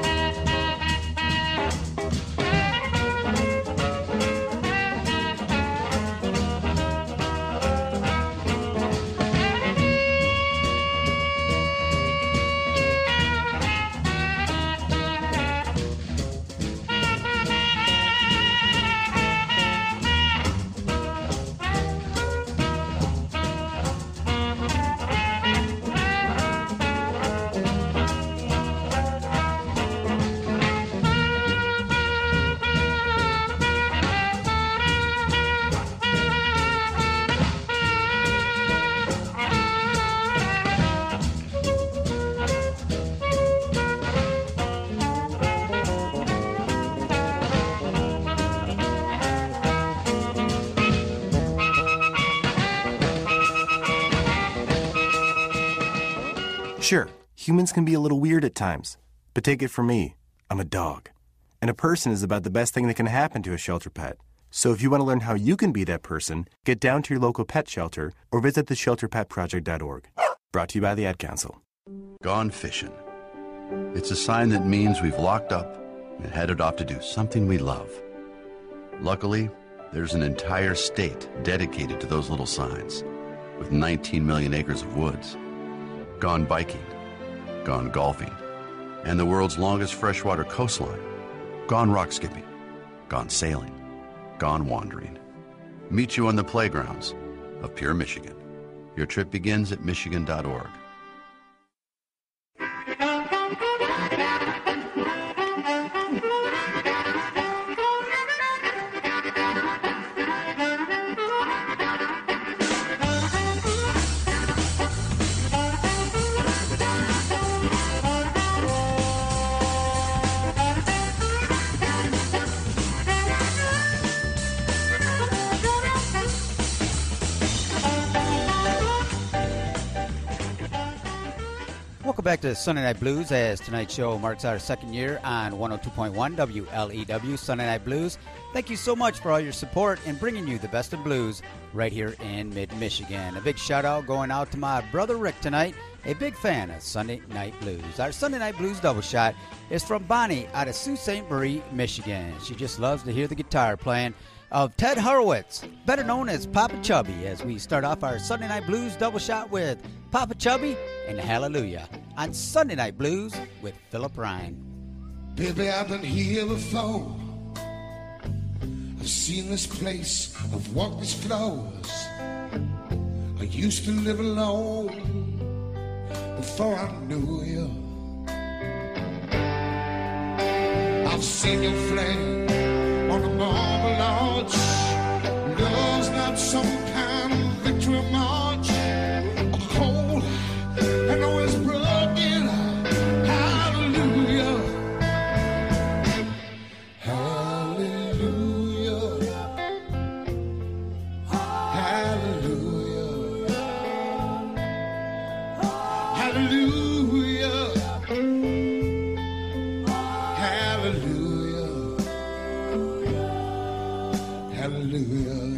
Sure, humans can be a little weird at times, but take it from me, I'm a dog. And a person is about the best thing that can happen to a shelter pet. So if you want to learn how you can be that person, get down to your local pet shelter or visit theshelterpetproject.org. Brought to you by the Ad Council. Gone fishing. It's a sign that means we've locked up and headed off to do something we love. Luckily, there's an entire state dedicated to those little signs, with 19 million acres of woods. Gone biking, gone golfing, and the world's longest freshwater coastline. Gone rock skipping, gone sailing, gone wandering. Meet you on the playgrounds of Pure Michigan. Your trip begins at Michigan.org. Welcome back to Sunday Night Blues, as tonight's show marks our second year on 102.1 WLEW Sunday Night Blues. Thank you so much for all your support in bringing you the best of blues right here in mid-Michigan. A big shout-out going out to my brother Rick tonight, a big fan of Sunday Night Blues. Our Sunday Night Blues double shot is from Bonnie out of Sault Ste. Marie, Michigan. She just loves to hear the guitar playing of Ted Horowitz, better known as Papa Chubby, as we start off our Sunday Night Blues double shot with Papa Chubby and Hallelujah on Sunday Night Blues with Philip Ryan. Baby, I've been here before. I've seen this place, I've walked these floors. I used to live alone before I knew you. I've seen your flame on the marble arch. Love's not some kind of victory march. A cold and always broken. Hallelujah. Hallelujah. Hallelujah. Hallelujah. Hallelujah.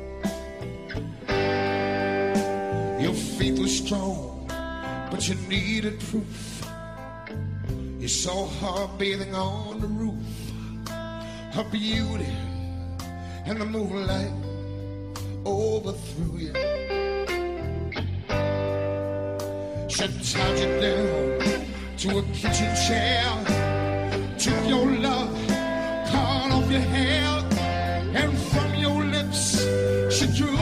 Your faith was strong, but you needed proof. You saw her bathing on the roof, her beauty and the moonlight overthrew you. She tied you down to a kitchen chair, took your love, cut off your hair, and from your lips she drew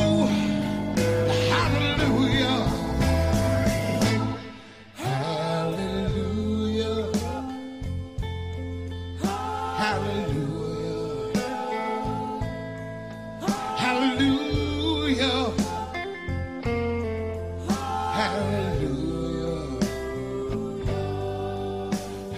hallelujah. Hallelujah. Hallelujah. Hallelujah. Hallelujah.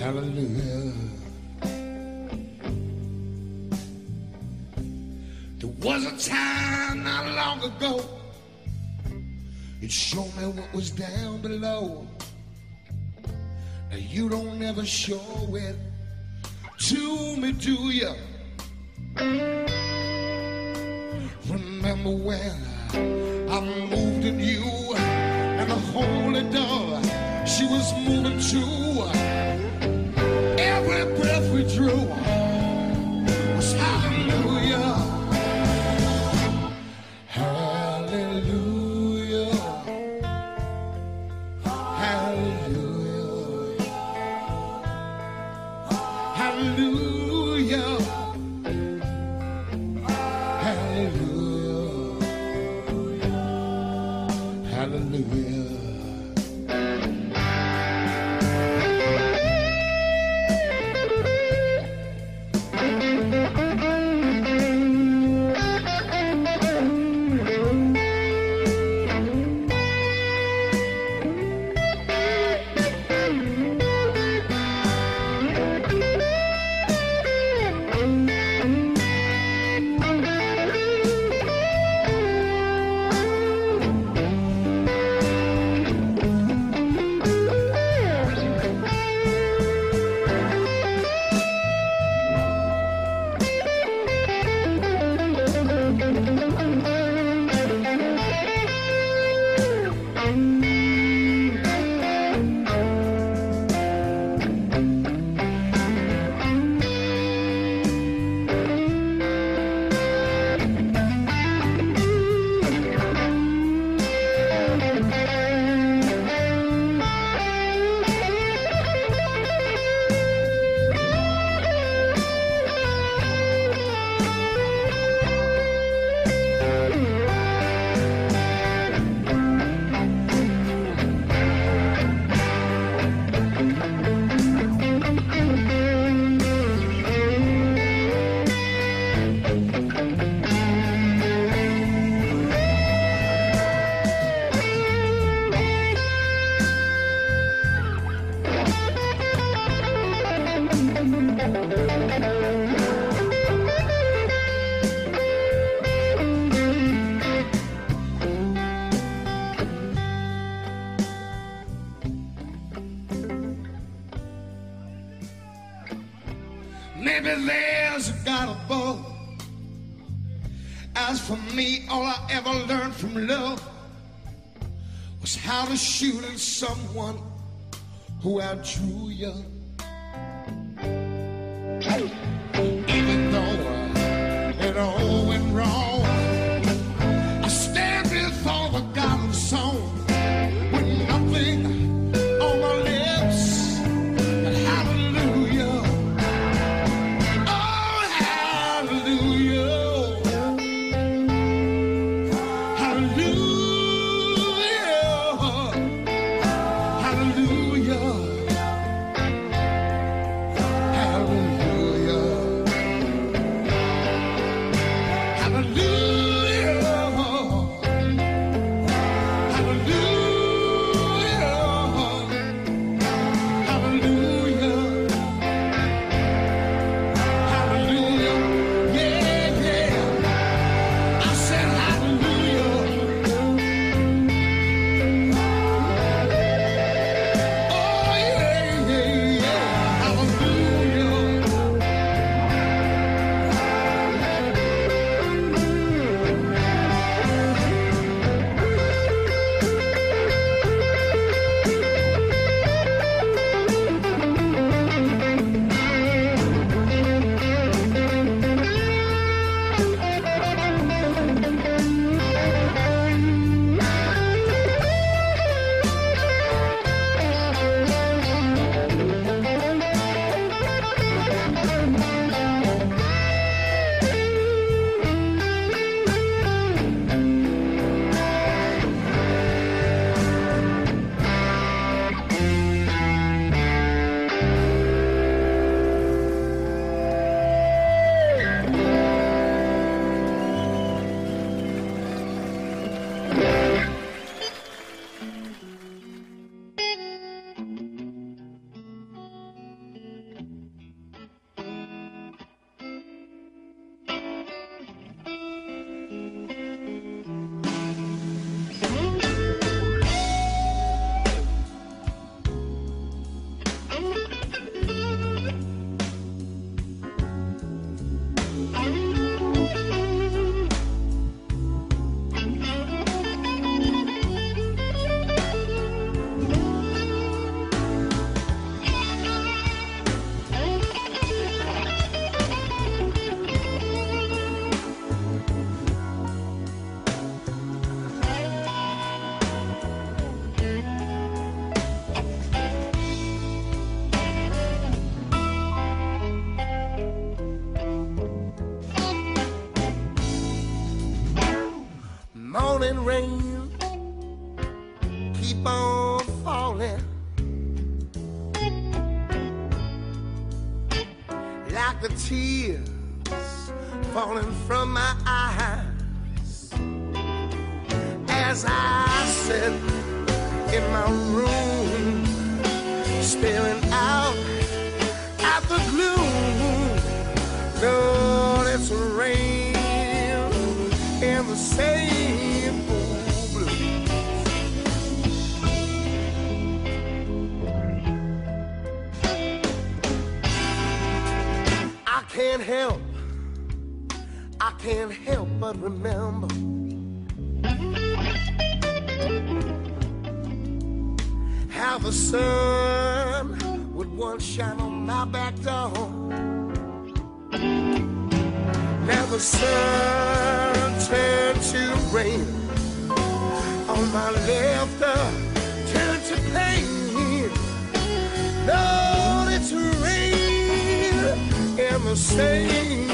There was a time not long ago, it showed me what was down below. Now you don't ever show it to me, do you? Remember when I moved in you and the holy dove, she was moving too. Every breath we drew was hallelujah. Hallelujah. Hallelujah. Hallelujah. Hallelujah. Hallelujah. Maybe there's a God above. As for me, all I ever learned from love was how to shoot at someone who outdrew you. Even though it all went wrong, I stand before the God of song with nothing on my lips but hallelujah. Oh, hallelujah. Yeah. morning rain keep on falling like the tears falling from my eyes as I sit in my room staring out at the gloom. Lord, it's rain and the same old blues. I can't help but remember how the sun would once shine on my back door. Now the sun turned to rain on my left, turned to pain. Lord, it's rain and the same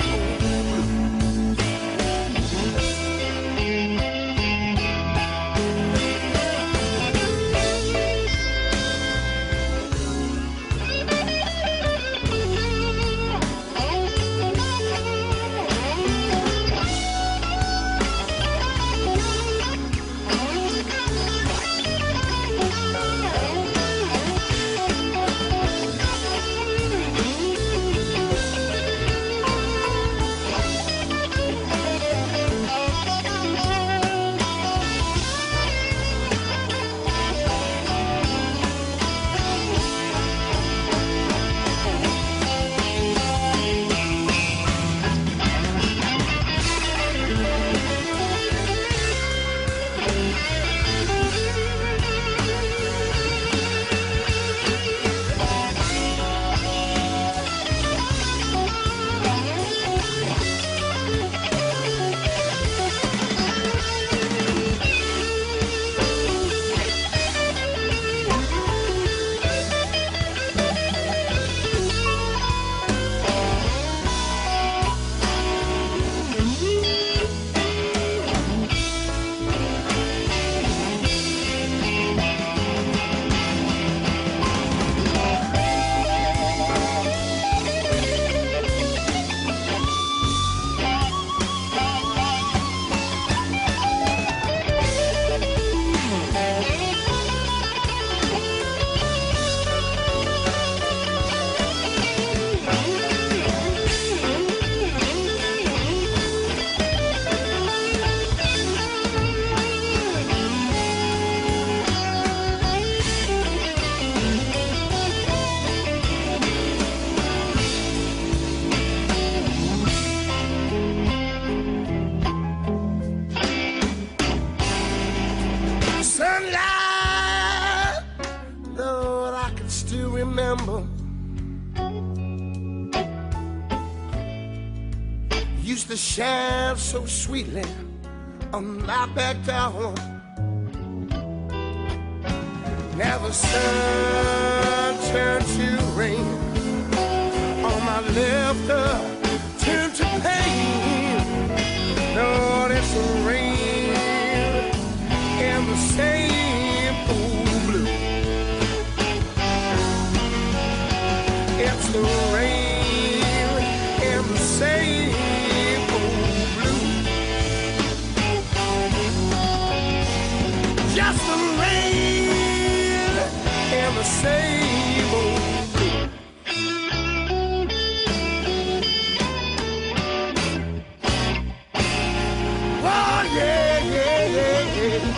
used to shine so sweetly on my back door. Now the sun turned to rain on my left, turned to pain. Lord, it's the rain and the same old blue. It's the rain and the same old blue. Just the rain and the same old blue. Oh, yeah, yeah, yeah, yeah.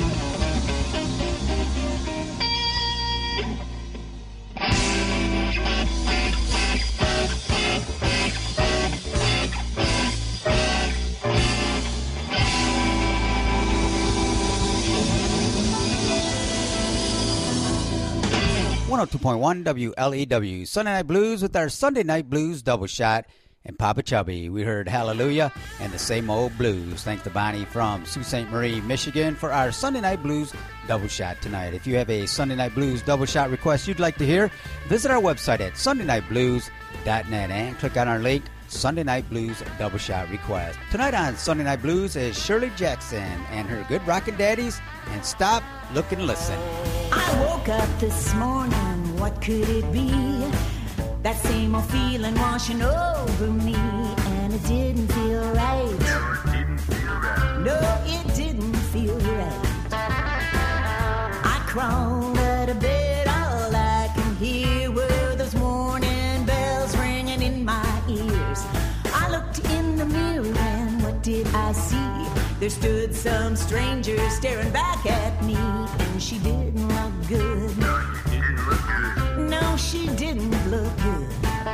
.1 WLEW Sunday Night Blues with our Sunday Night Blues double shot and Papa Chubby. We heard Hallelujah and the Same Old Blues. Thanks to Bonnie from Sault Ste. Marie, Michigan for our Sunday Night Blues double shot tonight. If you have a Sunday Night Blues double shot request you'd like to hear, visit our website at sundaynightblues.net and click on our link Sunday Night Blues Double Shot Request. Tonight on Sunday Night Blues is Shirley Jackson and her Good Rockin' Daddies and Stop, Look and Listen. I woke up this morning, what could it be? That same old feeling washing over me, and it didn't feel right. No, it didn't feel right. I crawled out of bed, all I can hear were those morning bells ringing in my ears. I looked in the mirror and what did I see? There stood some stranger staring back at me, and she didn't look good. No, she didn't look good.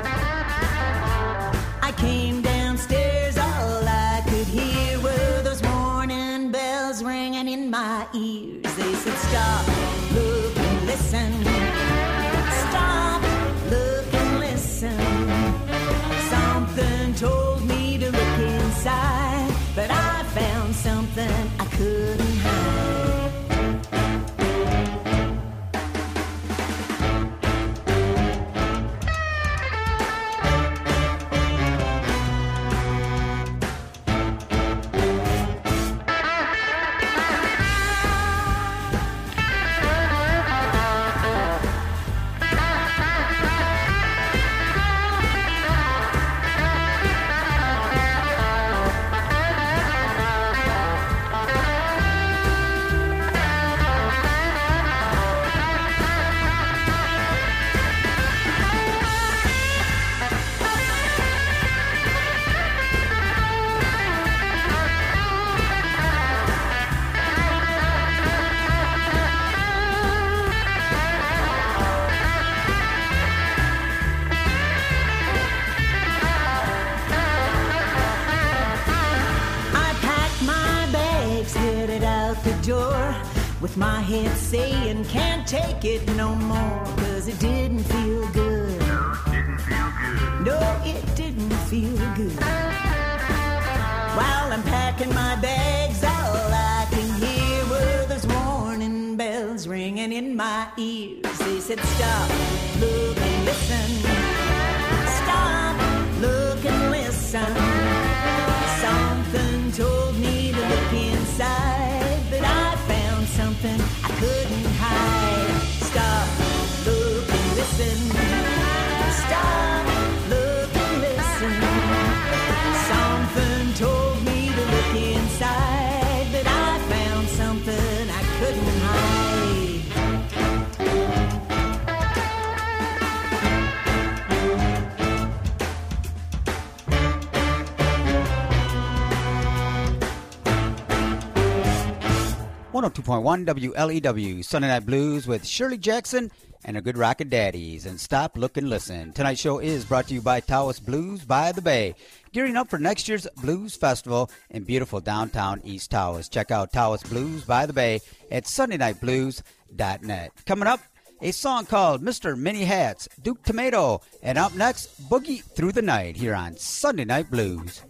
I came downstairs, all I could hear were those morning bells ringing in my ears. They said, stop, look and listen. Stop, look and listen. Something told me to look inside, but I found something I couldn't hide. With my head saying can't take it no more, 'cause it didn't feel good. No, it didn't feel good. While I'm packing my bags, all I can hear were those morning bells ringing in my ears. They said, stop, look and listen. Stop, look and listen. Something told me to look inside, but I found something I couldn't hide. Stop, look and listen. Stop, look and listen. Something told me to look inside, but I found something I couldn't hide. 102.1 WLEW, Sunday Night Blues with Shirley Jackson and her Good Rockin' Daddies. And stop, look, and listen. Tonight's show is brought to you by Taos Blues by the Bay, gearing up for next year's Blues Festival in beautiful downtown East Taos. Check out Taos Blues by the Bay at SundayNightBlues.net. Coming up, a song called Mr. Many Hats, Duke Tomato. And up next, Boogie Through the Night here on Sunday Night Blues.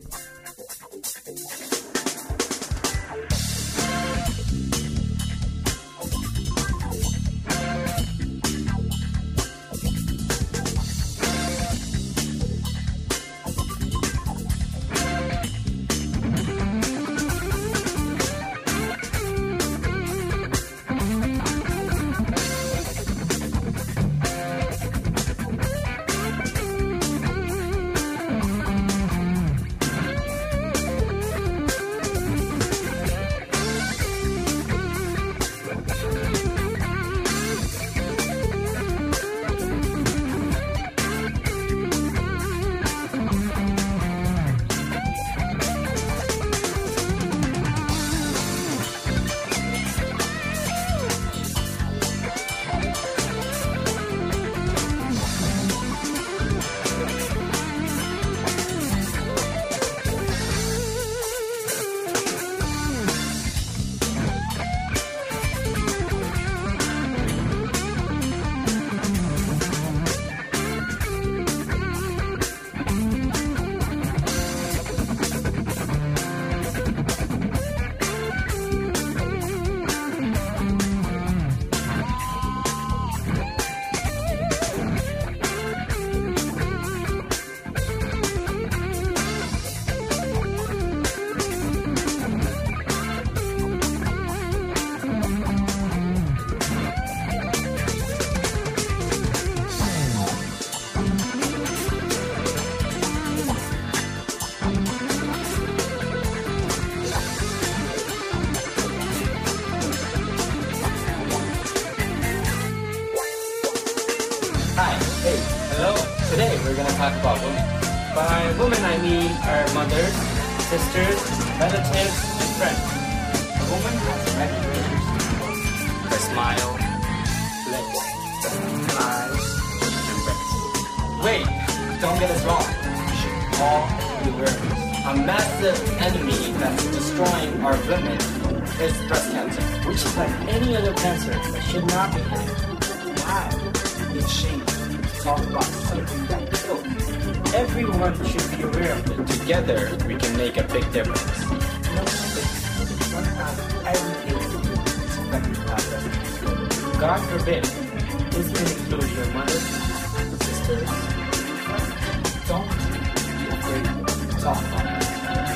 talk about women. By women, I mean our mothers, sisters, relatives, and friends. A woman has many features. Her smile, lips, eyes, and breasts. Wait, don't get us wrong. We should all be aware of this. A massive enemy that's destroying our women is breast cancer, which is like any other cancer that should not be hidden. Why? It's shameful to talk about something that kills. Everyone should be aware of it. Together, we can make a big difference. One has everything is affected by breast cancer. God forbid, this can include your mother, sisters, don't be afraid to talk about it.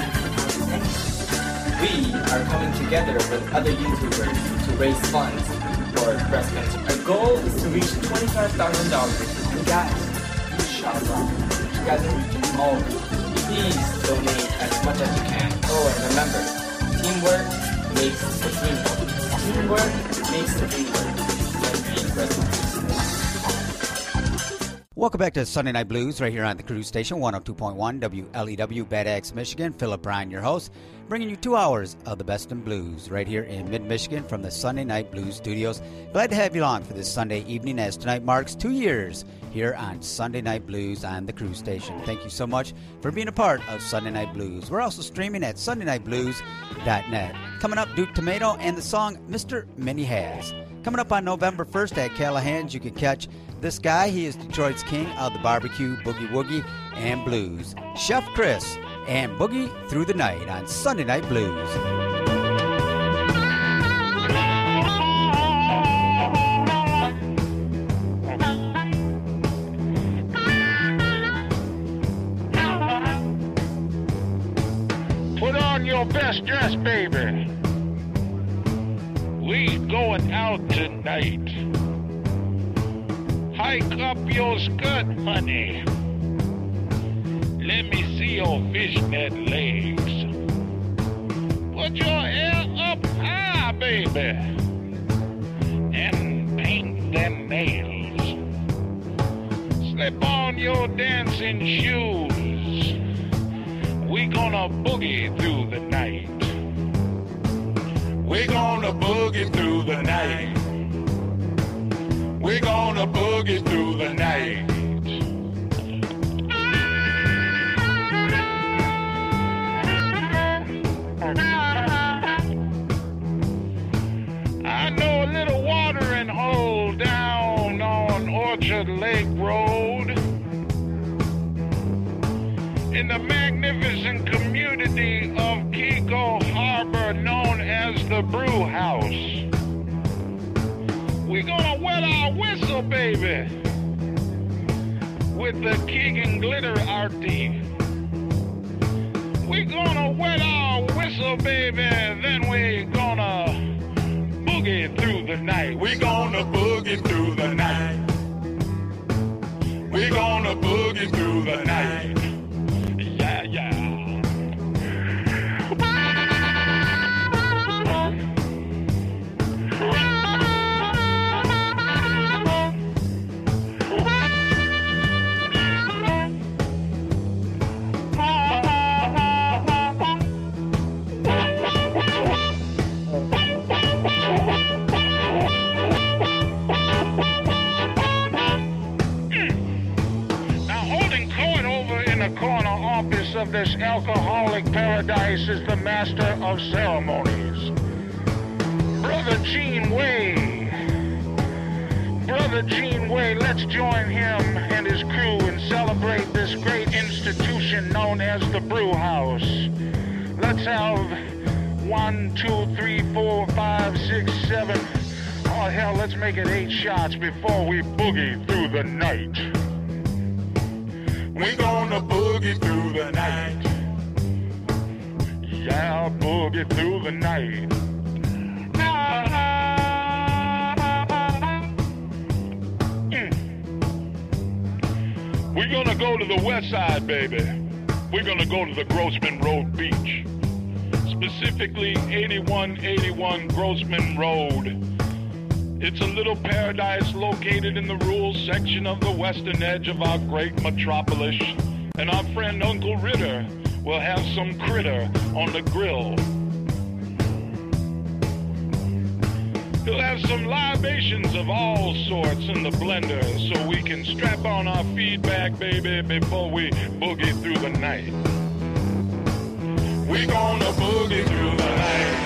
We are coming together with other YouTubers to raise funds for breast cancer. Our goal is to reach $25,000. And guys, inshallah, together we can all. Please donate as much as you can. Oh, and remember, teamwork makes the dream work. Teamwork makes the dream work. Like breast cancer. Welcome back to Sunday Night Blues right here on the Cruise Station, 102.1 WLEW, Bad Axe, Michigan. Philip Bryan, your host, bringing you 2 hours of the best in blues right here in mid-Michigan from the Sunday Night Blues studios. Glad to have you along for this Sunday evening, as tonight marks 2 years here on Sunday Night Blues on the Cruise Station. Thank you so much for being a part of Sunday Night Blues. We're also streaming at sundaynightblues.net. Coming up, Duke Tomato and the song Mr. Minnie Has. Coming up on November 1st at Callahan's, you can catch this guy. He is Detroit's king of the barbecue, boogie woogie, and blues. Chef Chris and Boogie Through the Night on Sunday Night Blues. Put on your best dress, baby. We going out tonight. Hike up your skirt, honey. Let me see your fishnet legs. Put your hair up high, baby. And paint them nails. Slip on your dancing shoes. We gonna boogie through the night. We're gonna boogie through the night. We're gonna boogie through the night. I know a little watering hole down on Orchard Lake Road in the magnificent community of Kiko Harbor known as the Brew House. We're gonna wet our whistle, baby, with the Keegan Glitter RT. We're gonna wet our whistle, baby, then we're gonna boogie through the night. We're gonna boogie through the night. We're gonna boogie through the night. Yeah, yeah. Of this alcoholic paradise is the master of ceremonies, Brother Gene Way. Brother Gene Way, let's join him and his crew and celebrate this great institution known as the Brew House. Let's have 1, 2, 3, 4, 5, 6, 7. Oh hell, let's make it 8 shots before we boogie through the night. We gonna boogie through the night. Yeah, boogie through the night. We're gonna go to the west side, baby. We're gonna go to the Grossman Road Beach. Specifically 8181 Grossman Road. It's a little paradise located in the rural section of the western edge of our great metropolis. And our friend Uncle Ritter will have some critter on the grill. He'll have some libations of all sorts in the blender so we can strap on our feedback, baby, before we boogie through the night. We're gonna boogie through the night.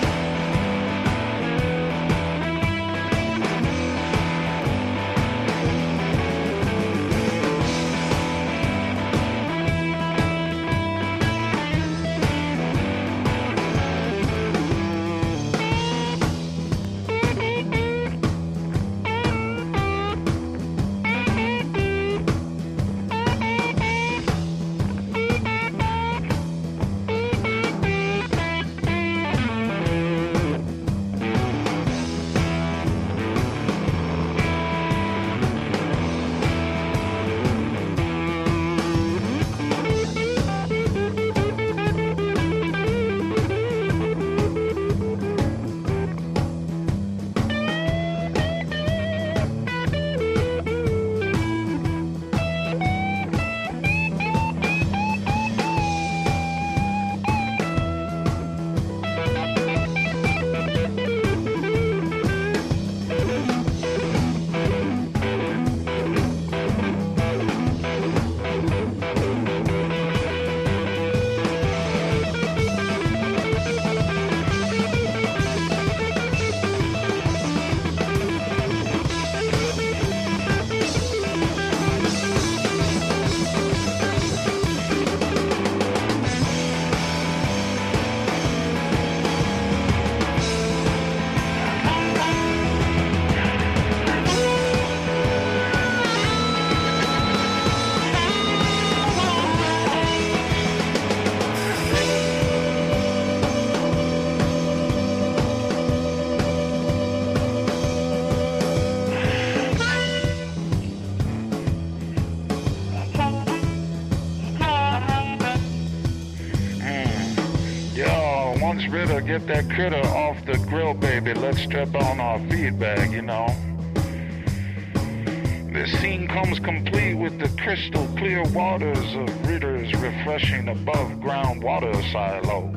Ritter, get that critter off the grill, baby. Let's strap on our feedback, you know. This scene comes complete with the crystal clear waters of Ritter's refreshing above ground water silos.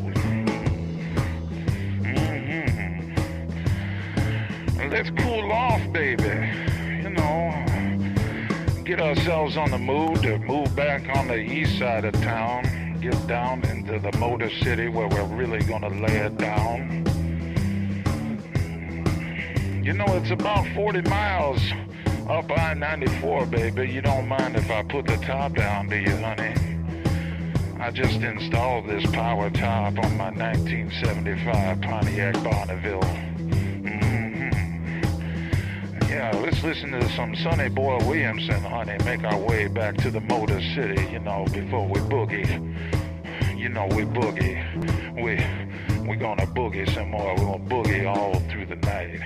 Let's cool off, baby. You know, get ourselves on the mood to move back on the east side of town. Get down into the Motor City where we're really gonna lay it down. You know, it's about 40 miles up I-94, baby. You don't mind if I put the top down, do you, honey? I just installed this power top on my 1975 Pontiac Bonneville. Yeah, let's listen to some Sonny Boy Williamson, honey. Make our way back to the Motor City, you know, before we boogie. You know, we boogie. We're gonna boogie some more. We're gonna boogie all through the night.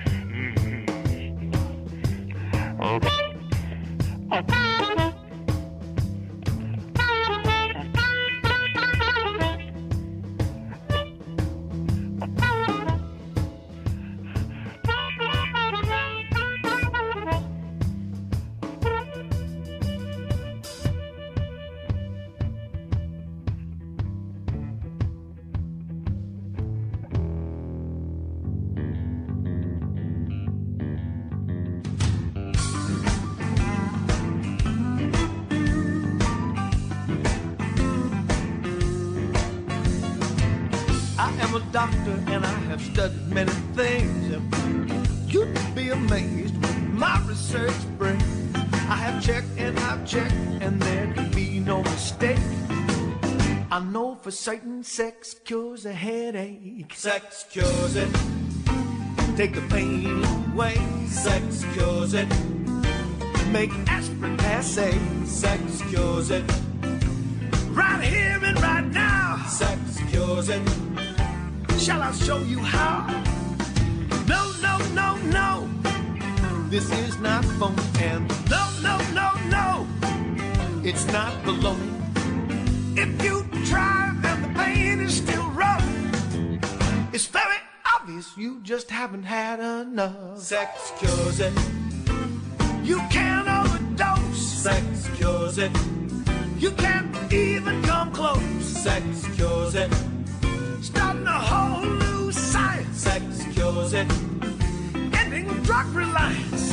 Doctor, and I have studied many things. You'd be amazed what my research brings. I have checked and I've checked, and there can be no mistake. I know for certain sex cures a headache. Sex cures it. Take the pain away. Sex cures it. Make aspirin passe. Sex cures it. Right here and right now. Sex cures it. Shall I show you how? No, no, no, no. This is not fun. And no, no, no, no. It's not baloney. If you try and the pain is still rough, it's very obvious obvious you just haven't had enough. Sex cures it. You can't overdose. Sex cures it. You can't even come close. Sex cures it. Starting a whole new science. Sex cures it. Ending drug reliance.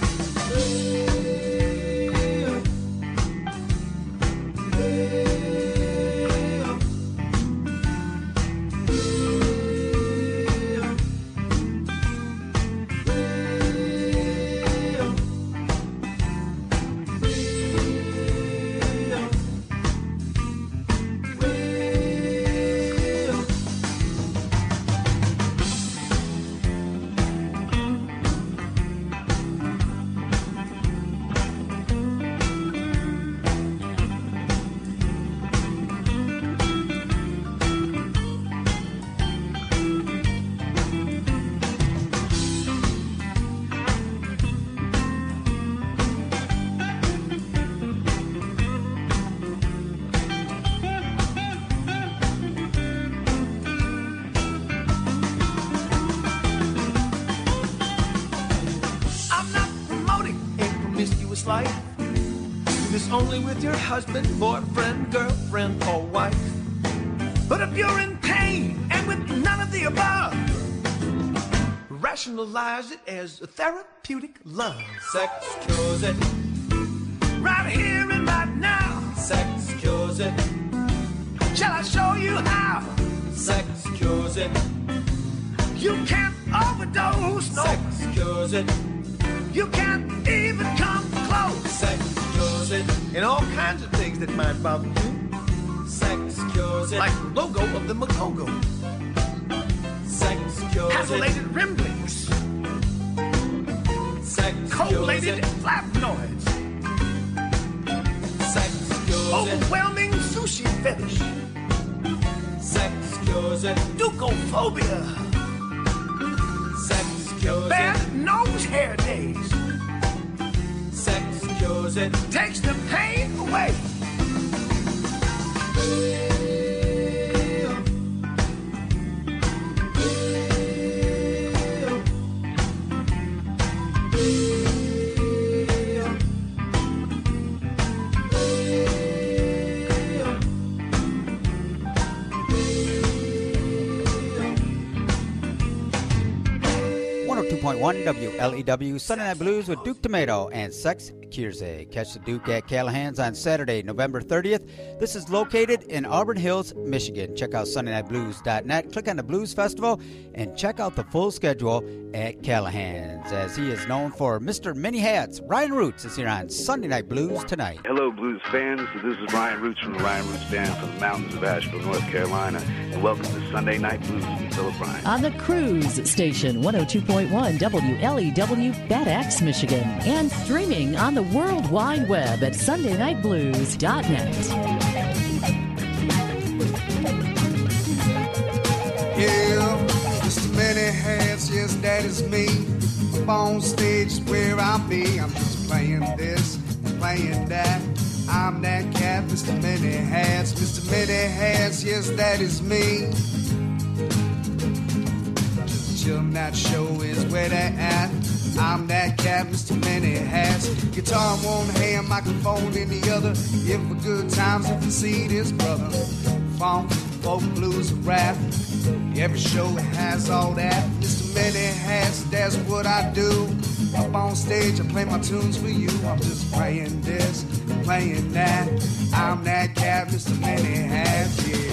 Life. Do this only with your husband, boyfriend, girlfriend, or wife. But if you're in pain and with none of the above, rationalize it as a therapeutic love. Sex cures it. Right here and right now. Sex cures it. Shall I show you how? Sex cures it. You can't overdose. No. Sex cures it. You can't even come close. Sex cures it. And all kinds of things that might bother you. Sex cures it. Like the logo of the Macogo. Sex cures it. Castellated rim blinks. Sex collated flavonoids. Sex cures it. Overwhelming sushi fetish. Sex cures it. Ducophobia. Sex cures it. Bad nose hair days. Sex cures it. Takes the pain away. WLEW Sunday Night Blues with Duke Tomato and Sex Cures It. Catch the Duke at Callahan's on Saturday, November 30th. This is located in Auburn Hills, Michigan. Check out SundayNightBlues.net. Click on the Blues Festival and check out the full schedule at Callahan's. As he is known for Mr. Many Hats, Ryan Roots is here on Sunday Night Blues tonight. Hello, Blues fans. This is Ryan Roots from the Ryan Roots Band from the mountains of Asheville, North Carolina. And welcome to Sunday Night Blues with Philip Ryan. On the Cruise Station, 102.1 WLEW, Bad Axe, Michigan. And streaming on the World Wide Web at SundayNightBlues.net. Yeah, Mr. Many Hats, yes, that is me. Up on stage is where I'll be. I'm just playing this, playing that. I'm that cat, Mr. Many Hats. Mr. Many Hats, yes, that is me. Just chillin' that show is where they're at. I'm that cat, Mr. Many Hats. Guitar in one hand, microphone in the other. If for good times, if you see this brother. Funk, folk, blues, and rap. Every show has all that. Mr. Many Hats, that's what I do. Up on stage, I play my tunes for you. I'm just playing this, playing that. I'm that cat, Mr. Many Hats, yeah.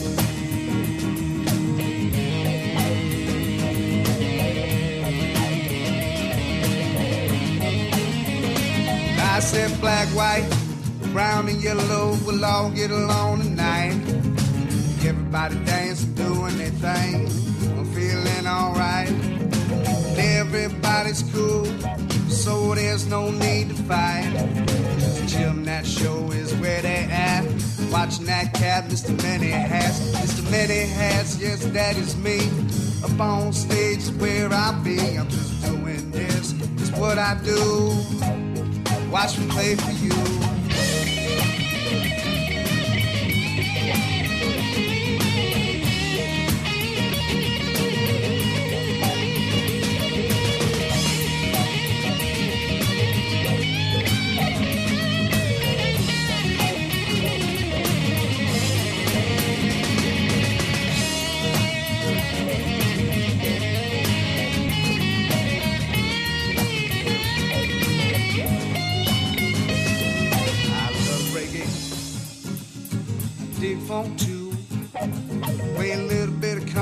I said black, white, brown and yellow, we'll all get along tonight. Everybody dancing, doing their thing. I'm feeling alright. Everybody's cool, so there's no need to fight. Just chillin' that show is where they at. Watching that cat, Mr. Many Hats. Mr. Many Hats, yes, that is me. Up on stage is where I be. I'm just doing this, it's what I do. Watch me play for you.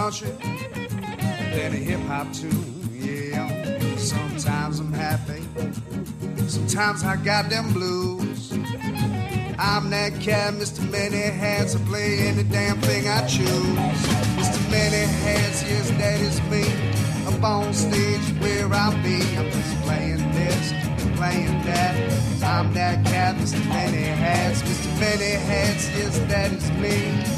country than a hip-hop tune, yeah. Sometimes I'm happy, sometimes I got them blues. I'm that cat, Mr. Many Hats, I play any damn thing I choose. Mr. Many Hats, yes, that is me. Up on stage where I'll be, I'm just playing this, playing that. I'm that cat, Mr. Many Hats, Mr. Many Hats, yes, that is me.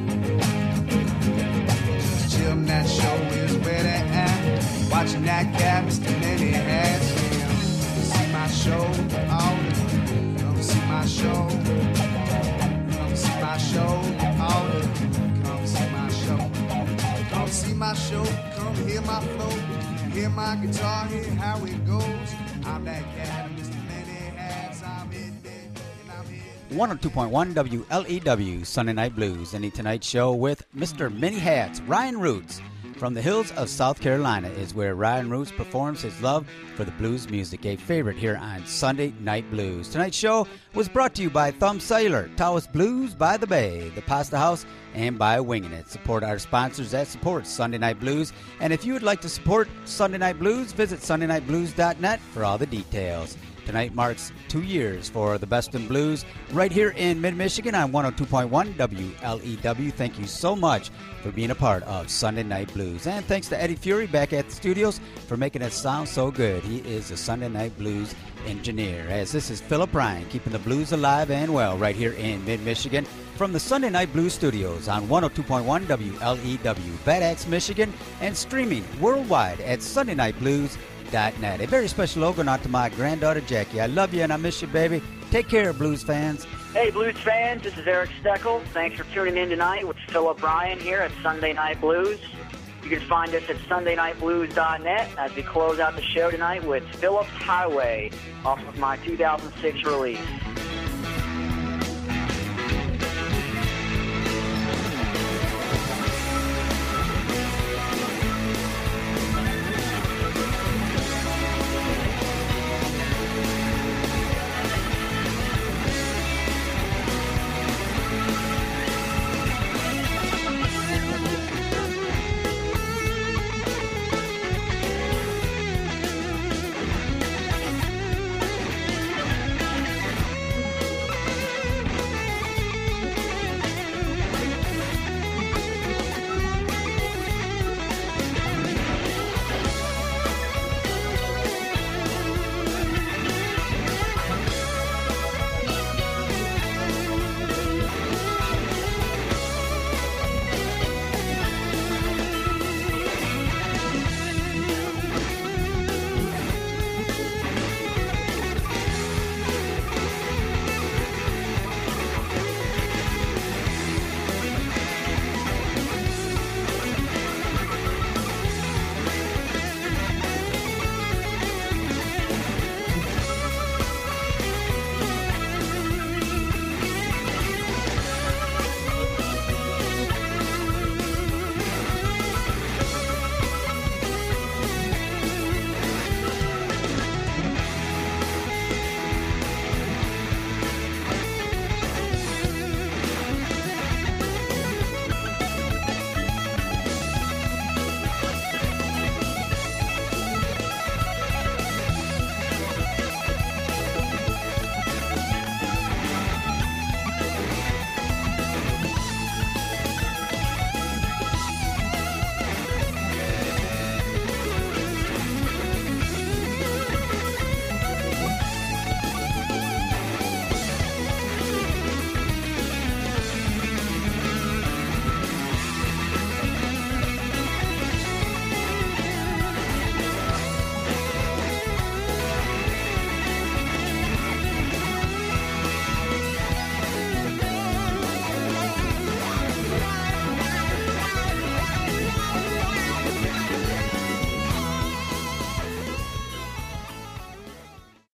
Just chillin', that show is where they at. Watching that cat, Mr. Many Hats, yeah. See my show, all the come see my show. Come see my show, all the come see my show. Come see my show, come hear my flow. Hear my guitar, hear how it goes. I'm that cat, Mr. Many Hats, I'm in it, and I'm in 102.1 WLEW Sunday Night Blues, and the Tonight Show with Mr. Many Hats. Ryan Roots from the hills of South Carolina is where Ryan Roots performs his love for the blues music, a favorite here on Sunday Night Blues. Tonight's show was brought to you by Thumb Cellular, Taos Blues by the Bay, the Pasta House, and by Winging It. Support our sponsors that support Sunday Night Blues. And if you would like to support Sunday Night Blues, visit sundaynightblues.net for all the details. Tonight marks 2 years for the Best in Blues right here in Mid-Michigan on 102.1 WLEW. Thank you so much for being a part of Sunday Night Blues. And thanks to Eddie Fury back at the studios for making it sound so good. He is a Sunday Night Blues engineer. As this is Philip Ryan, keeping the blues alive and well right here in Mid-Michigan from the Sunday Night Blues studios on 102.1 WLEW, Bad Axe, Michigan, and streaming worldwide at sundaynightblues.net. A very special logo out to my granddaughter Jackie. I love you and I miss you, baby. Take care, blues fans. Hey, blues fans, this is Eric Steckel. Thanks for tuning in tonight with Philip Ryan here at Sunday Night Blues. You can find us at sundaynightblues.net as we close out the show tonight with Philip's Highway off of my 2006 release.